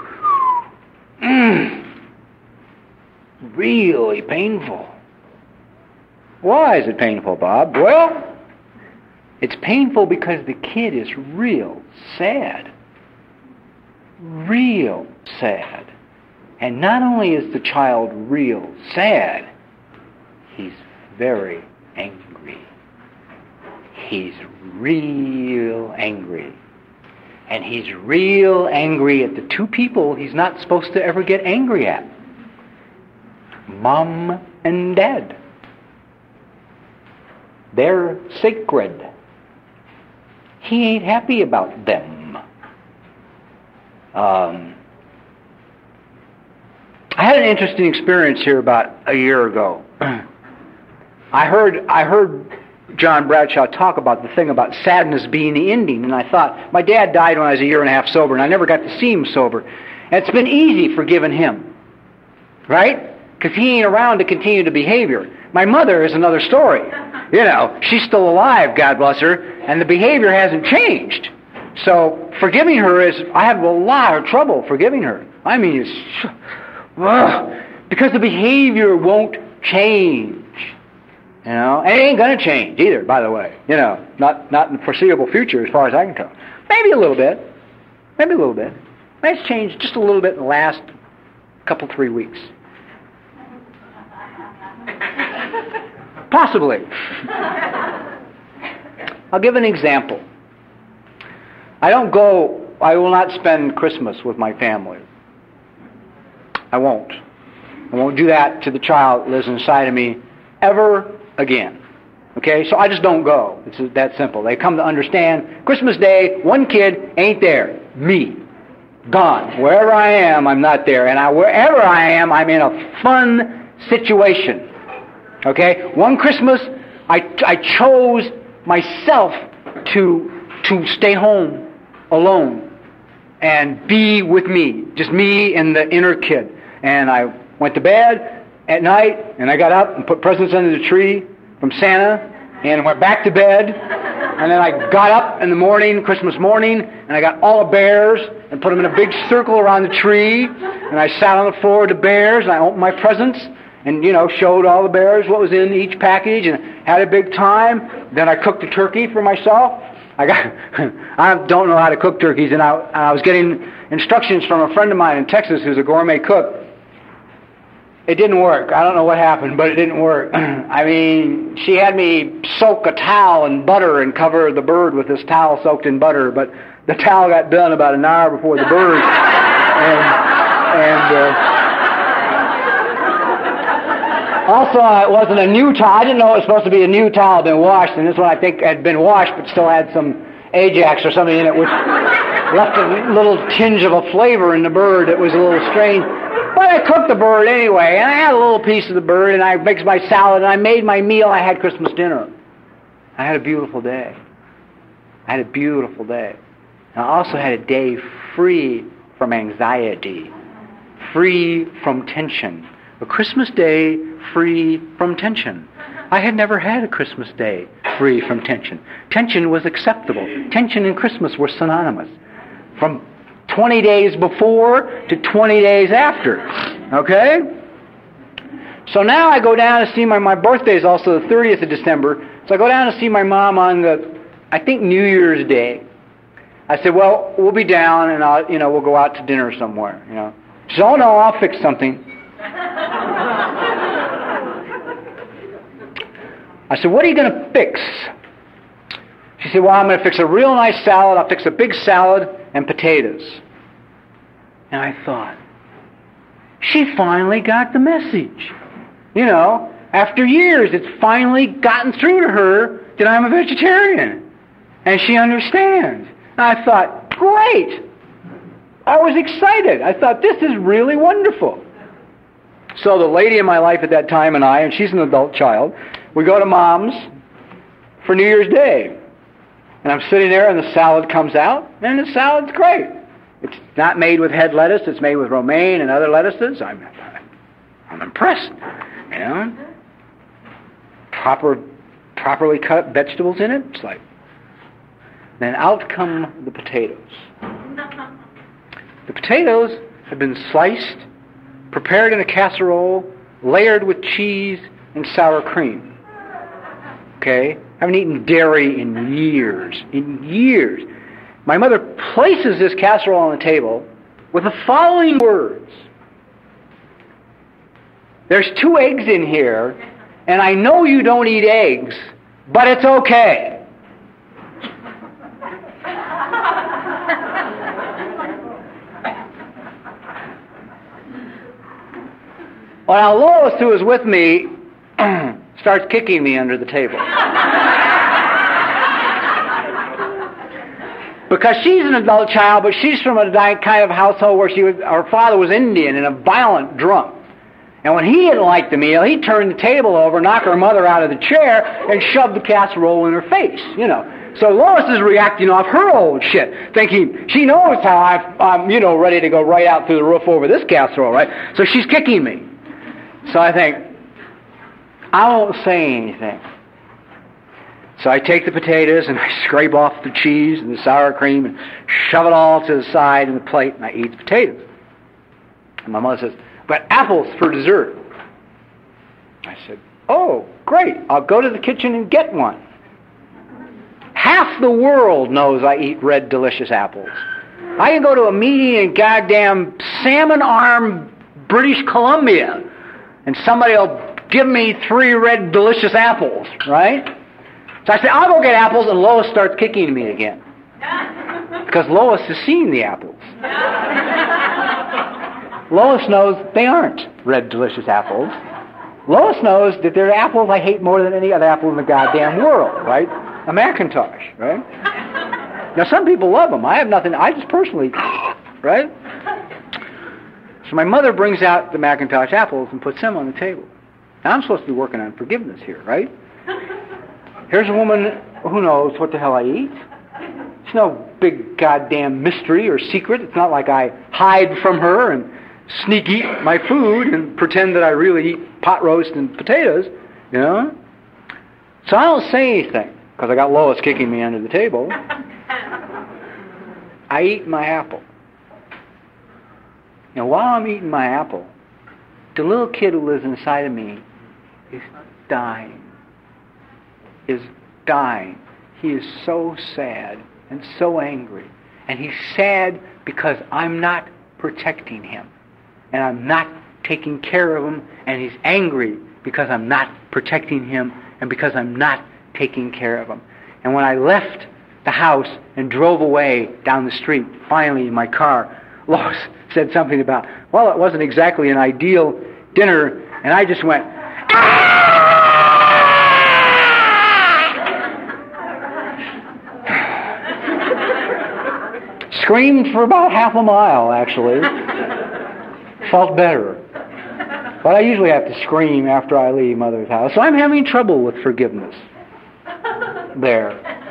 Really painful. Why is it painful, Bob? Well, it's painful because the kid is real sad. real sad. And not only is the child real sad, he's very angry. He's real angry. And he's real angry at the two people he's not supposed to ever get angry at. Mom and Dad. They're sacred. He ain't happy about them. I had an interesting experience here about a year ago. I heard John Bradshaw talk about the thing about sadness being the ending, and I thought, my dad died when I was a year and a half sober, and I never got to see him sober. And it's been easy forgiving him, right? Because he ain't around to continue the behavior. My mother is another story. You know, she's still alive, God bless her, and the behavior hasn't changed. So forgiving her I have a lot of trouble forgiving her. I mean, because the behavior won't change. You know, and it ain't going to change either, by the way. You know, not in the foreseeable future as far as I can tell. Maybe a little bit. Maybe a little bit. Maybe it's changed just a little bit in the last 3 weeks. Possibly. I'll give an example. I will not spend Christmas with my family. I won't. I won't do that to the child that lives inside of me ever again. Okay? So I just don't go. It's that simple. They come to understand Christmas Day, one kid ain't there. Me. Gone. Wherever I am, I'm not there. And wherever I am, I'm in a fun situation. Okay? One Christmas, I chose myself to stay home alone and be with me. Just me and the inner kid. And I went to bed at night, and I got up and put presents under the tree from Santa, and went back to bed. And then I got up in the morning, Christmas morning, and I got all the bears and put them in a big circle around the tree. And I sat on the floor with the bears, and I opened my presents and, showed all the bears what was in each package and had a big time. Then I cooked a turkey for myself. I don't know how to cook turkeys, and I was getting instructions from a friend of mine in Texas who's a gourmet cook. It didn't work. I don't know what happened, but it didn't work. I mean, she had me soak a towel in butter and cover the bird with this towel soaked in butter, but the towel got done about an hour before the bird. Also, it wasn't a new towel. I didn't know it was supposed to be a new towel, been washed, and this one I think had been washed, but still had some Ajax or something in it, which left a little tinge of a flavor in the bird. It was a little strange. But I cooked the bird anyway, and I had a little piece of the bird, and I mixed my salad, and I made my meal. I had Christmas dinner. I had a beautiful day. And I also had a day free from anxiety, free from tension. A Christmas day free from tension. I had never had a Christmas day free from tension. Tension was acceptable. Tension and Christmas were synonymous. From 20 days before to 20 days after. Okay? So now I go down to see my birthday is also the 30th of December. So I go down to see my mom on I think New Year's Day. I said, well, we'll be down and we'll go out to dinner somewhere, She said, oh no, I'll fix something. I said, what are you going to fix? She said, well, I'm going to fix a real nice salad. I'll fix a big salad and potatoes. And I thought, she finally got the message. After years, it's finally gotten through to her that I'm a vegetarian. And she understands. And I thought, great. I was excited. I thought, this is really wonderful. So the lady in my life at that time and she's an adult child, we go to Mom's for New Year's Day. And I'm sitting there, and the salad comes out, and the salad's great. It's not made with head lettuce. It's made with romaine and other lettuces. I'm impressed. Properly cut vegetables in it. It's like, then out come the potatoes. The potatoes have been sliced, prepared in a casserole, layered with cheese and sour cream. Okay? I haven't eaten dairy in years. My mother places this casserole on the table, with the following words. There's 2 eggs in here, and I know you don't eat eggs, but it's okay. Well, now Lois, who is with me, starts kicking me under the table. Because she's an adult child, but she's from a kind of household where her father was Indian and a violent drunk. And when he didn't like the meal, he'd turn the table over, knock her mother out of the chair, and shove the casserole in her face, So Lois is reacting off her old shit, thinking she knows how I'm ready to go right out through the roof over this casserole, right? So she's kicking me. So I think, I won't say anything. So I take the potatoes and I scrape off the cheese and the sour cream and shove it all to the side in the plate, and I eat the potatoes. And my mother says, "But apples for dessert." I said, "Oh, great. I'll go to the kitchen and get one." Half the world knows I eat red, delicious apples. I can go to a meeting in goddamn Salmon Arm, British Columbia, and somebody will give me 3 red, delicious apples, right? So I say, "I'll go get apples," and Lois starts kicking me again. Because Lois has seen the apples. Lois knows they aren't red, delicious apples. Lois knows that they're apples I hate more than any other apple in the goddamn world, right? A Macintosh, right? Now, some people love them. I have nothing. I just personally, right? So my mother brings out the Macintosh apples and puts them on the table. Now, I'm supposed to be working on forgiveness here, right? Here's a woman who knows what the hell I eat. It's no big goddamn mystery or secret. It's not like I hide from her and sneak eat my food and pretend that I really eat pot roast and potatoes, So I don't say anything, because I got Lois kicking me under the table. I eat my apple. Now, while I'm eating my apple, the little kid who lives inside of me is dying. He is so sad and so angry. And he's sad because I'm not protecting him. And I'm not taking care of him. And he's angry because I'm not protecting him and because I'm not taking care of him. And when I left the house and drove away down the street, finally in my car, Lois said something about, well, it wasn't exactly an ideal dinner. And I just went, screamed for about half a mile, actually. Felt better. But I usually have to scream after I leave Mother's house. So I'm having trouble with forgiveness there.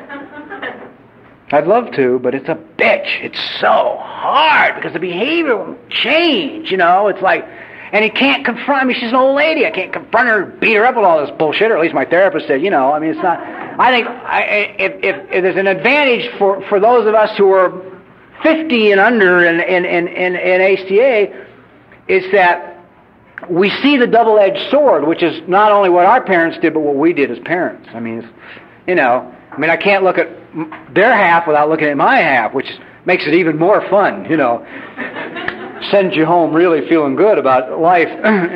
I'd love to, but it's a bitch. It's so hard because the behavior won't change, It's like, and he can't confront me. She's an old lady. I can't confront her, beat her up with all this bullshit, or at least my therapist said, it's not. I think if there's an advantage for those of us who are 50 and under in ACA, is that we see the double-edged sword, which is not only what our parents did, but what we did as parents. I can't look at their half without looking at my half, which makes it even more fun, Sends you home really feeling good about life.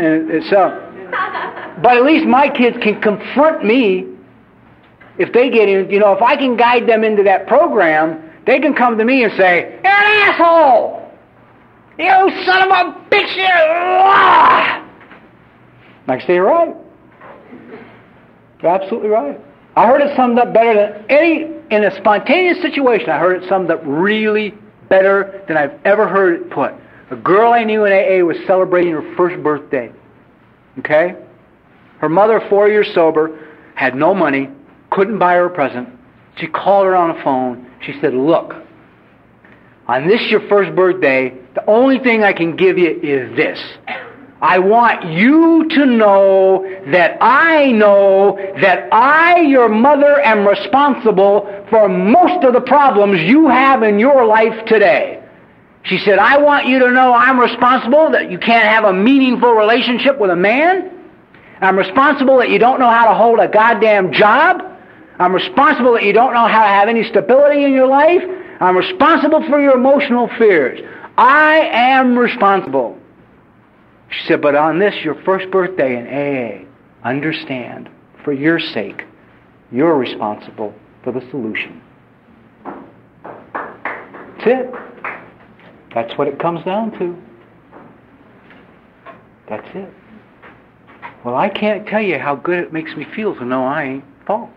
But at least my kids can confront me if they get in, if I can guide them into that program, they can come to me and say, "You're an asshole! You son of a bitch! I say, "You're right. You're absolutely right." I heard it summed up better than in a spontaneous situation, I heard it summed up really better than I've ever heard it put. A girl I knew in AA was celebrating her first birthday. Okay? Her mother, 4 years sober, had no money, couldn't buy her a present. She called her on the phone. She said, "Look, on this your first birthday, the only thing I can give you is this. I want you to know that I, your mother, am responsible for most of the problems you have in your life today." She said, "I want you to know I'm responsible that you can't have a meaningful relationship with a man. I'm responsible that you don't know how to hold a goddamn job. I'm responsible that you don't know how to have any stability in your life. I'm responsible for your emotional fears. I am responsible. She said, but on this, your first birthday in AA, understand, for your sake, you're responsible for the solution. That's it. That's what it comes down to. That's it. Well, I can't tell you how good it makes me feel to know I ain't at fault.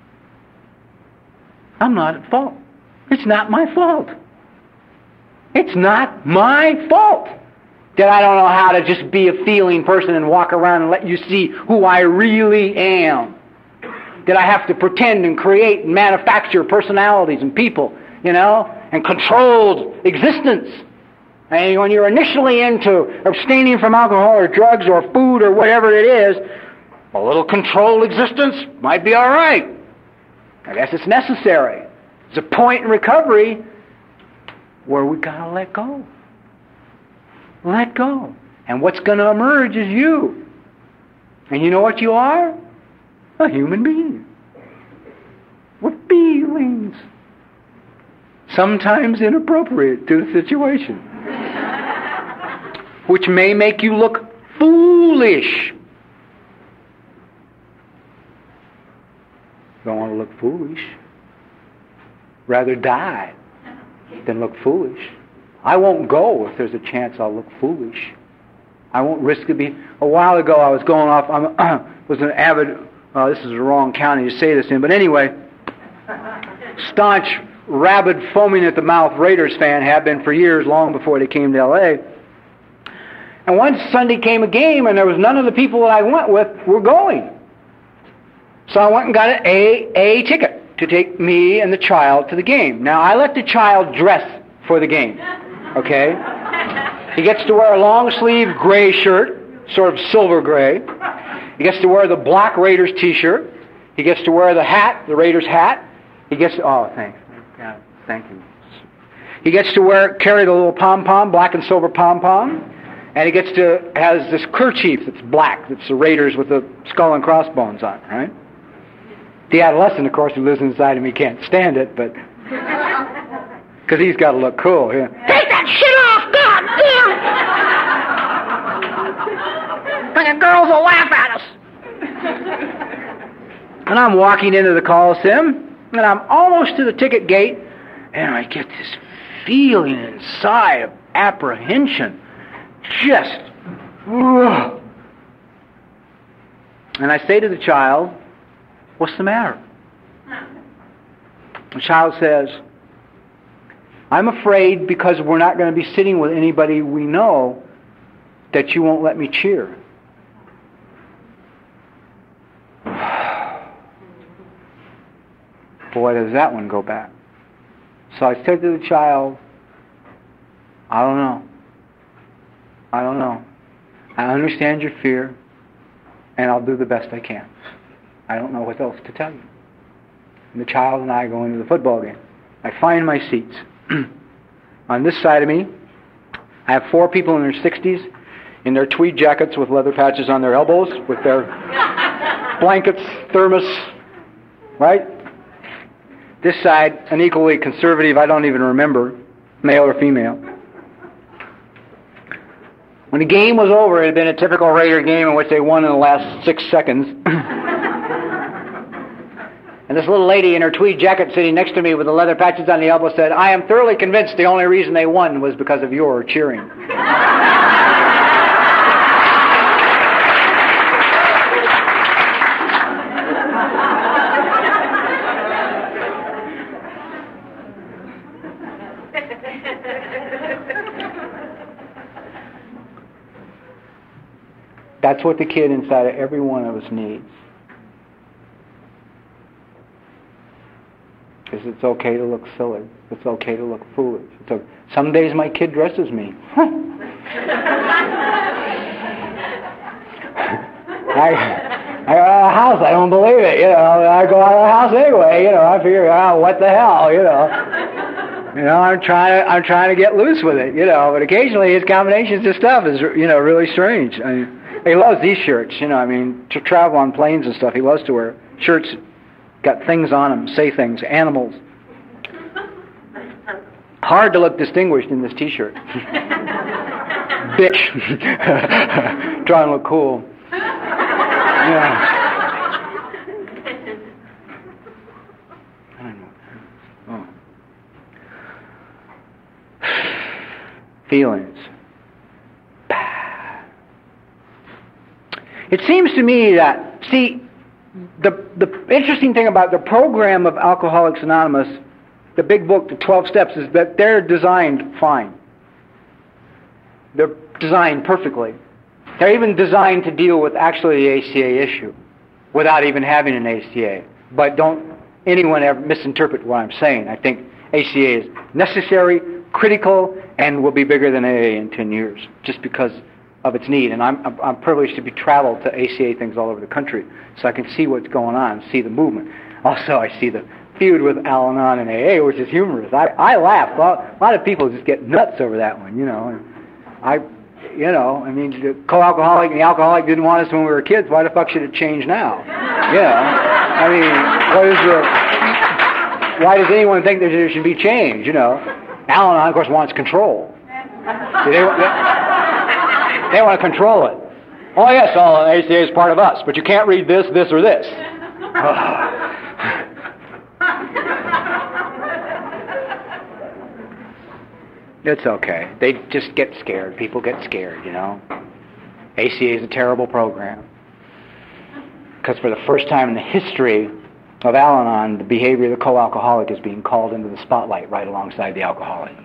I'm not at fault. It's not my fault. It's not my fault that I don't know how to just be a feeling person and walk around and let you see who I really am. That I have to pretend and create and manufacture personalities and people, and controlled existence. And when you're initially into abstaining from alcohol or drugs or food or whatever it is, a little controlled existence might be all right. I guess it's necessary. It's a point in recovery where we gotta let go. Let go. And what's going to emerge is you. And you know what you are? A human being. With feelings. Sometimes inappropriate to the situation. Which may make you look foolish. Don't want to look foolish. Rather die than look foolish. I won't go if there's a chance I'll look foolish. I won't risk it. A while ago I was going off, was an avid, this is the wrong county to say this in, but anyway, staunch, rabid, foaming at the mouth Raiders fan, have been for years, long before they came to L.A. And one Sunday came a game and there was none of the people that I went with were going. So I went and got an A ticket to take me and the child to the game. Now I let the child dress for the game. Okay? He gets to wear a long-sleeve gray shirt, sort of silver gray. He gets to wear the black Raiders t-shirt. He gets to wear the hat, the Raiders hat. He gets to, thanks. God, thank you. He gets to carry the little pom-pom, black and silver pom-pom. And he has this kerchief that's black, that's the Raiders with the skull and crossbones on, right? The adolescent, of course, who lives inside him, he can't stand it, but because he's got to look cool. Yeah. Take that shit off, God damn! And the girls will laugh at us. And I'm walking into the Coliseum, and I'm almost to the ticket gate, and I get this feeling inside of apprehension. Just, ugh. And I say to the child, what's the matter? The child says, I'm afraid because we're not going to be sitting with anybody we know that you won't let me cheer. Boy, does that one go back. So I said to the child, I don't know. I understand your fear, and I'll do the best I can. I don't know what else to tell you. And the child and I go into the football game. I find my seats. On this side of me, I have 4 people in their 60s, in their tweed jackets with leather patches on their elbows, with their blankets, thermos, right? This side, an equally conservative, I don't even remember, male or female. When the game was over, it had been a typical Raider game in which they won in the last 6 seconds. And this little lady in her tweed jacket sitting next to me with the leather patches on the elbow said, I am thoroughly convinced the only reason they won was because of your cheering. That's what the kid inside of every one of us needs. Because it's okay to look silly. It's okay to look foolish. Some days my kid dresses me. I go out of the house, I don't believe it. I go out of the house anyway. I figure, what the hell, I'm trying to get loose with it, But occasionally his combinations of stuff is, really strange. He loves these shirts, to travel on planes and stuff. He loves to wear shirts, got things on them, say things, animals. Hard to look distinguished in this T-shirt. Bitch. Trying to look cool. Yeah. I don't know. Oh. Feelings. It seems to me that, see, the interesting thing about the program of Alcoholics Anonymous, the big book, the 12 Steps, is that they're designed fine. They're designed perfectly. They're even designed to deal with actually the ACA issue without even having an ACA. But don't anyone ever misinterpret what I'm saying. I think ACA is necessary, critical, and will be bigger than AA in 10 years, just because of its need. And I'm privileged to be traveled to ACA things all over the country, so I can see what's going on, see the movement. Also, I see the feud with Al-Anon and AA, which is humorous. I laugh. Well, a lot of people just get nuts over that one, And I mean, the co-alcoholic and the alcoholic didn't want us when we were kids. Why the fuck should it change now? I mean, why does anyone think there should be change? Al-Anon, of course, wants control. They want to control it. Oh, yes, ACA is part of us, but you can't read this, this, or this. It's okay. They just get scared. People get scared, ACA is a terrible program. Because for the first time in the history of Al-Anon, the behavior of the co-alcoholic is being called into the spotlight right alongside the alcoholic.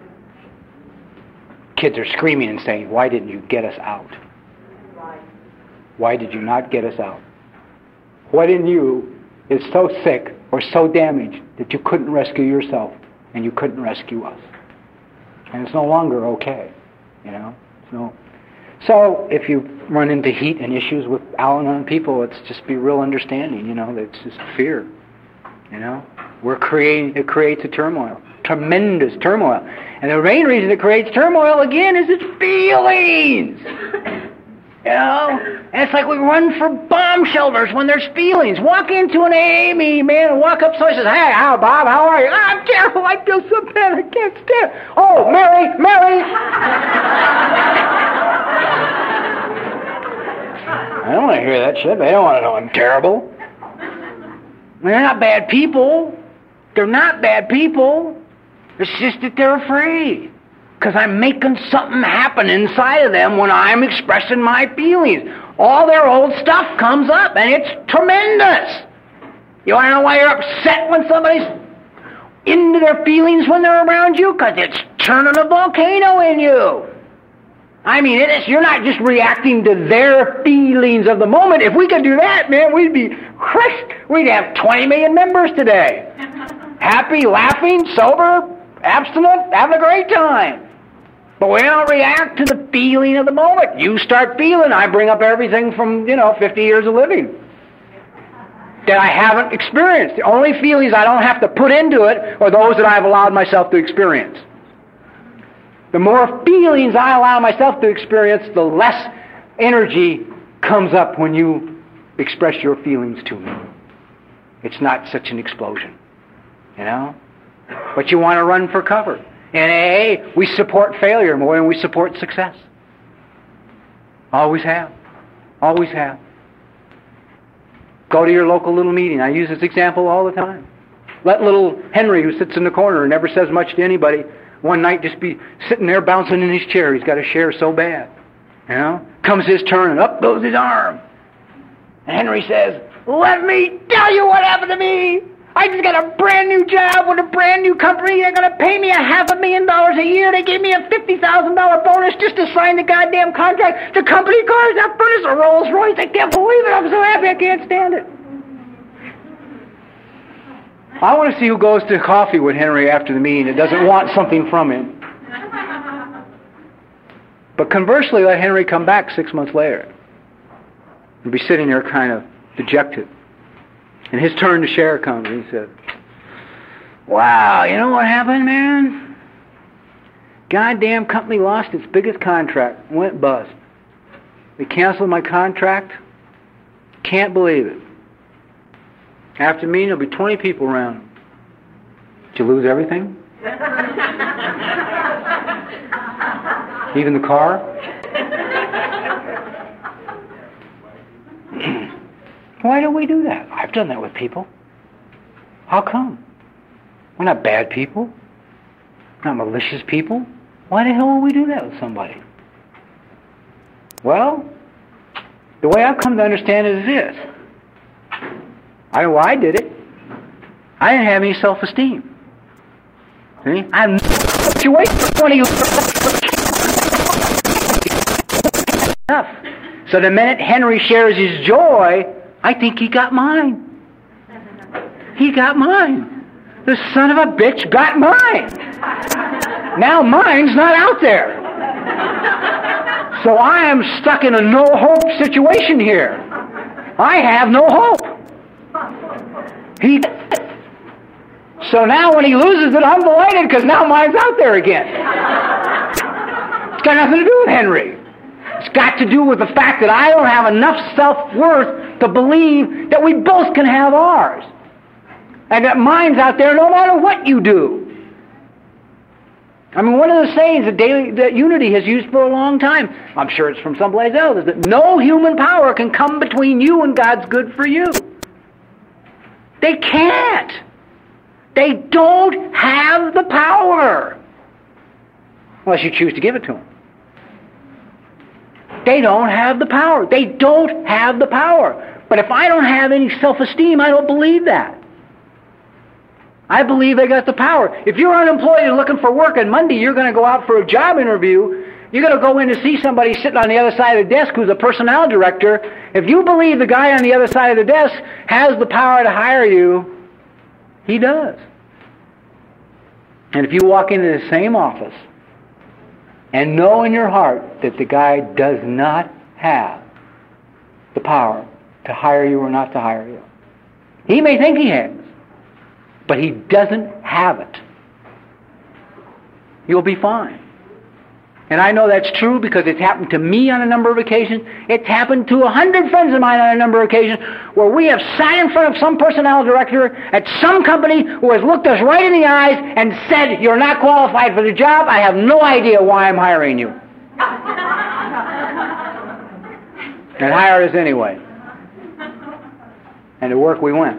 Kids are screaming and saying, "Why didn't you get us out? Why did you not get us out? What in you is so sick or so damaged that you couldn't rescue yourself and you couldn't rescue us?" And it's no longer okay, So if you run into heat and issues with Al-Anon people, it's just be real understanding, it's just fear, It creates a turmoil, tremendous turmoil. And the main reason it creates turmoil, again, is its feelings. And it's like we run for bomb shelters when there's feelings. Walk into an AA meeting, man, and walk up to someone and says, "Hey, Bob, how are you?" "I'm terrible, I feel so bad, I can't stand." "Oh, Mary." I don't want to hear that shit. They don't want to know I'm terrible. They're not bad people. They're not bad people. It's just that they're afraid. Because I'm making something happen inside of them when I'm expressing my feelings. All their old stuff comes up, and it's tremendous. You want to know why you're upset when somebody's into their feelings when they're around you? Because it's turning a volcano in you. I mean, you're not just reacting to their feelings of the moment. If we could do that, man, we'd be crushed. We'd have 20 million members today. Happy, laughing, sober, abstinent, having a great time. But we don't react to the feeling of the moment. You start feeling, I bring up everything from, 50 years of living that I haven't experienced. The only feelings I don't have to put into it are those that I've allowed myself to experience. The more feelings I allow myself to experience, the less energy comes up when you express your feelings to me. It's not such an explosion, But you want to run for cover. In AA, we support failure more than we support success. Always have. Always have. Go to your local little meeting. I use this example all the time. Let little Henry, who sits in the corner and never says much to anybody, one night just be sitting there bouncing in his chair. He's got to share so bad. Comes his turn and up goes his arm. And Henry says, "Let me tell you what happened to me. I just got a brand new job with a brand new company. They're going to pay me $500,000 a year. They gave me a $50,000 bonus just to sign the goddamn contract. The company car is that furnace, a Rolls Royce. I can't believe it. I'm so happy I can't stand it." I want to see who goes to coffee with Henry after the meeting and doesn't want something from him. But conversely, let Henry come back 6 months later and be sitting there kind of dejected. And his turn to share comes, and he said, "Wow, you know what happened, man? Goddamn company lost its biggest contract, went bust. They canceled my contract. Can't believe it. After me, there'll be 20 people around. Did you lose everything?" Even the car? Why don't we do that? I've done that with people. How come? We're not bad people. Not malicious people. Why the hell would we do that with somebody? Well, the way I've come to understand it is this. I know why I did it. I didn't have any self-esteem. See? I'm situation for enough. So the minute Henry shares his joy, I think he got mine. He got mine. The son of a bitch got mine. Now mine's not out there. So I am stuck in a no-hope situation here. I have no hope. So now when he loses it, I'm delighted because now mine's out there again. It's got nothing to do with Henry. It's got to do with the fact that I don't have enough self-worth to believe that we both can have ours. And that mine's out there no matter what you do. I mean, one of the sayings that Unity has used for a long time, I'm sure it's from someplace else, is that no human power can come between you and God's good for you. They can't. They don't have the power. Unless you choose to give it to them. They don't have the power. They don't have the power. But if I don't have any self-esteem, I don't believe that. I believe they got the power. If you're unemployed and looking for work on Monday, you're going to go out for a job interview. You're going to go in to see somebody sitting on the other side of the desk who's a personnel director. If you believe the guy on the other side of the desk has the power to hire you, he does. And if you walk into the same office and know in your heart that the guy does not have the power to hire you or not to hire you, he may think he has, but he doesn't have it, you'll be fine. And I know that's true because it's happened to me on a number of occasions. It's happened to 100 friends of mine on a number of occasions where we have sat in front of some personnel director at some company who has looked us right in the eyes and said, "You're not qualified for the job. I have no idea why I'm hiring you." And hired us anyway. And to work we went.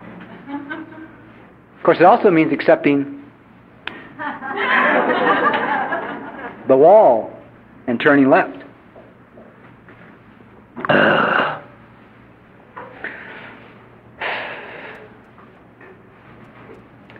Of course, it also means accepting the wall and turning left.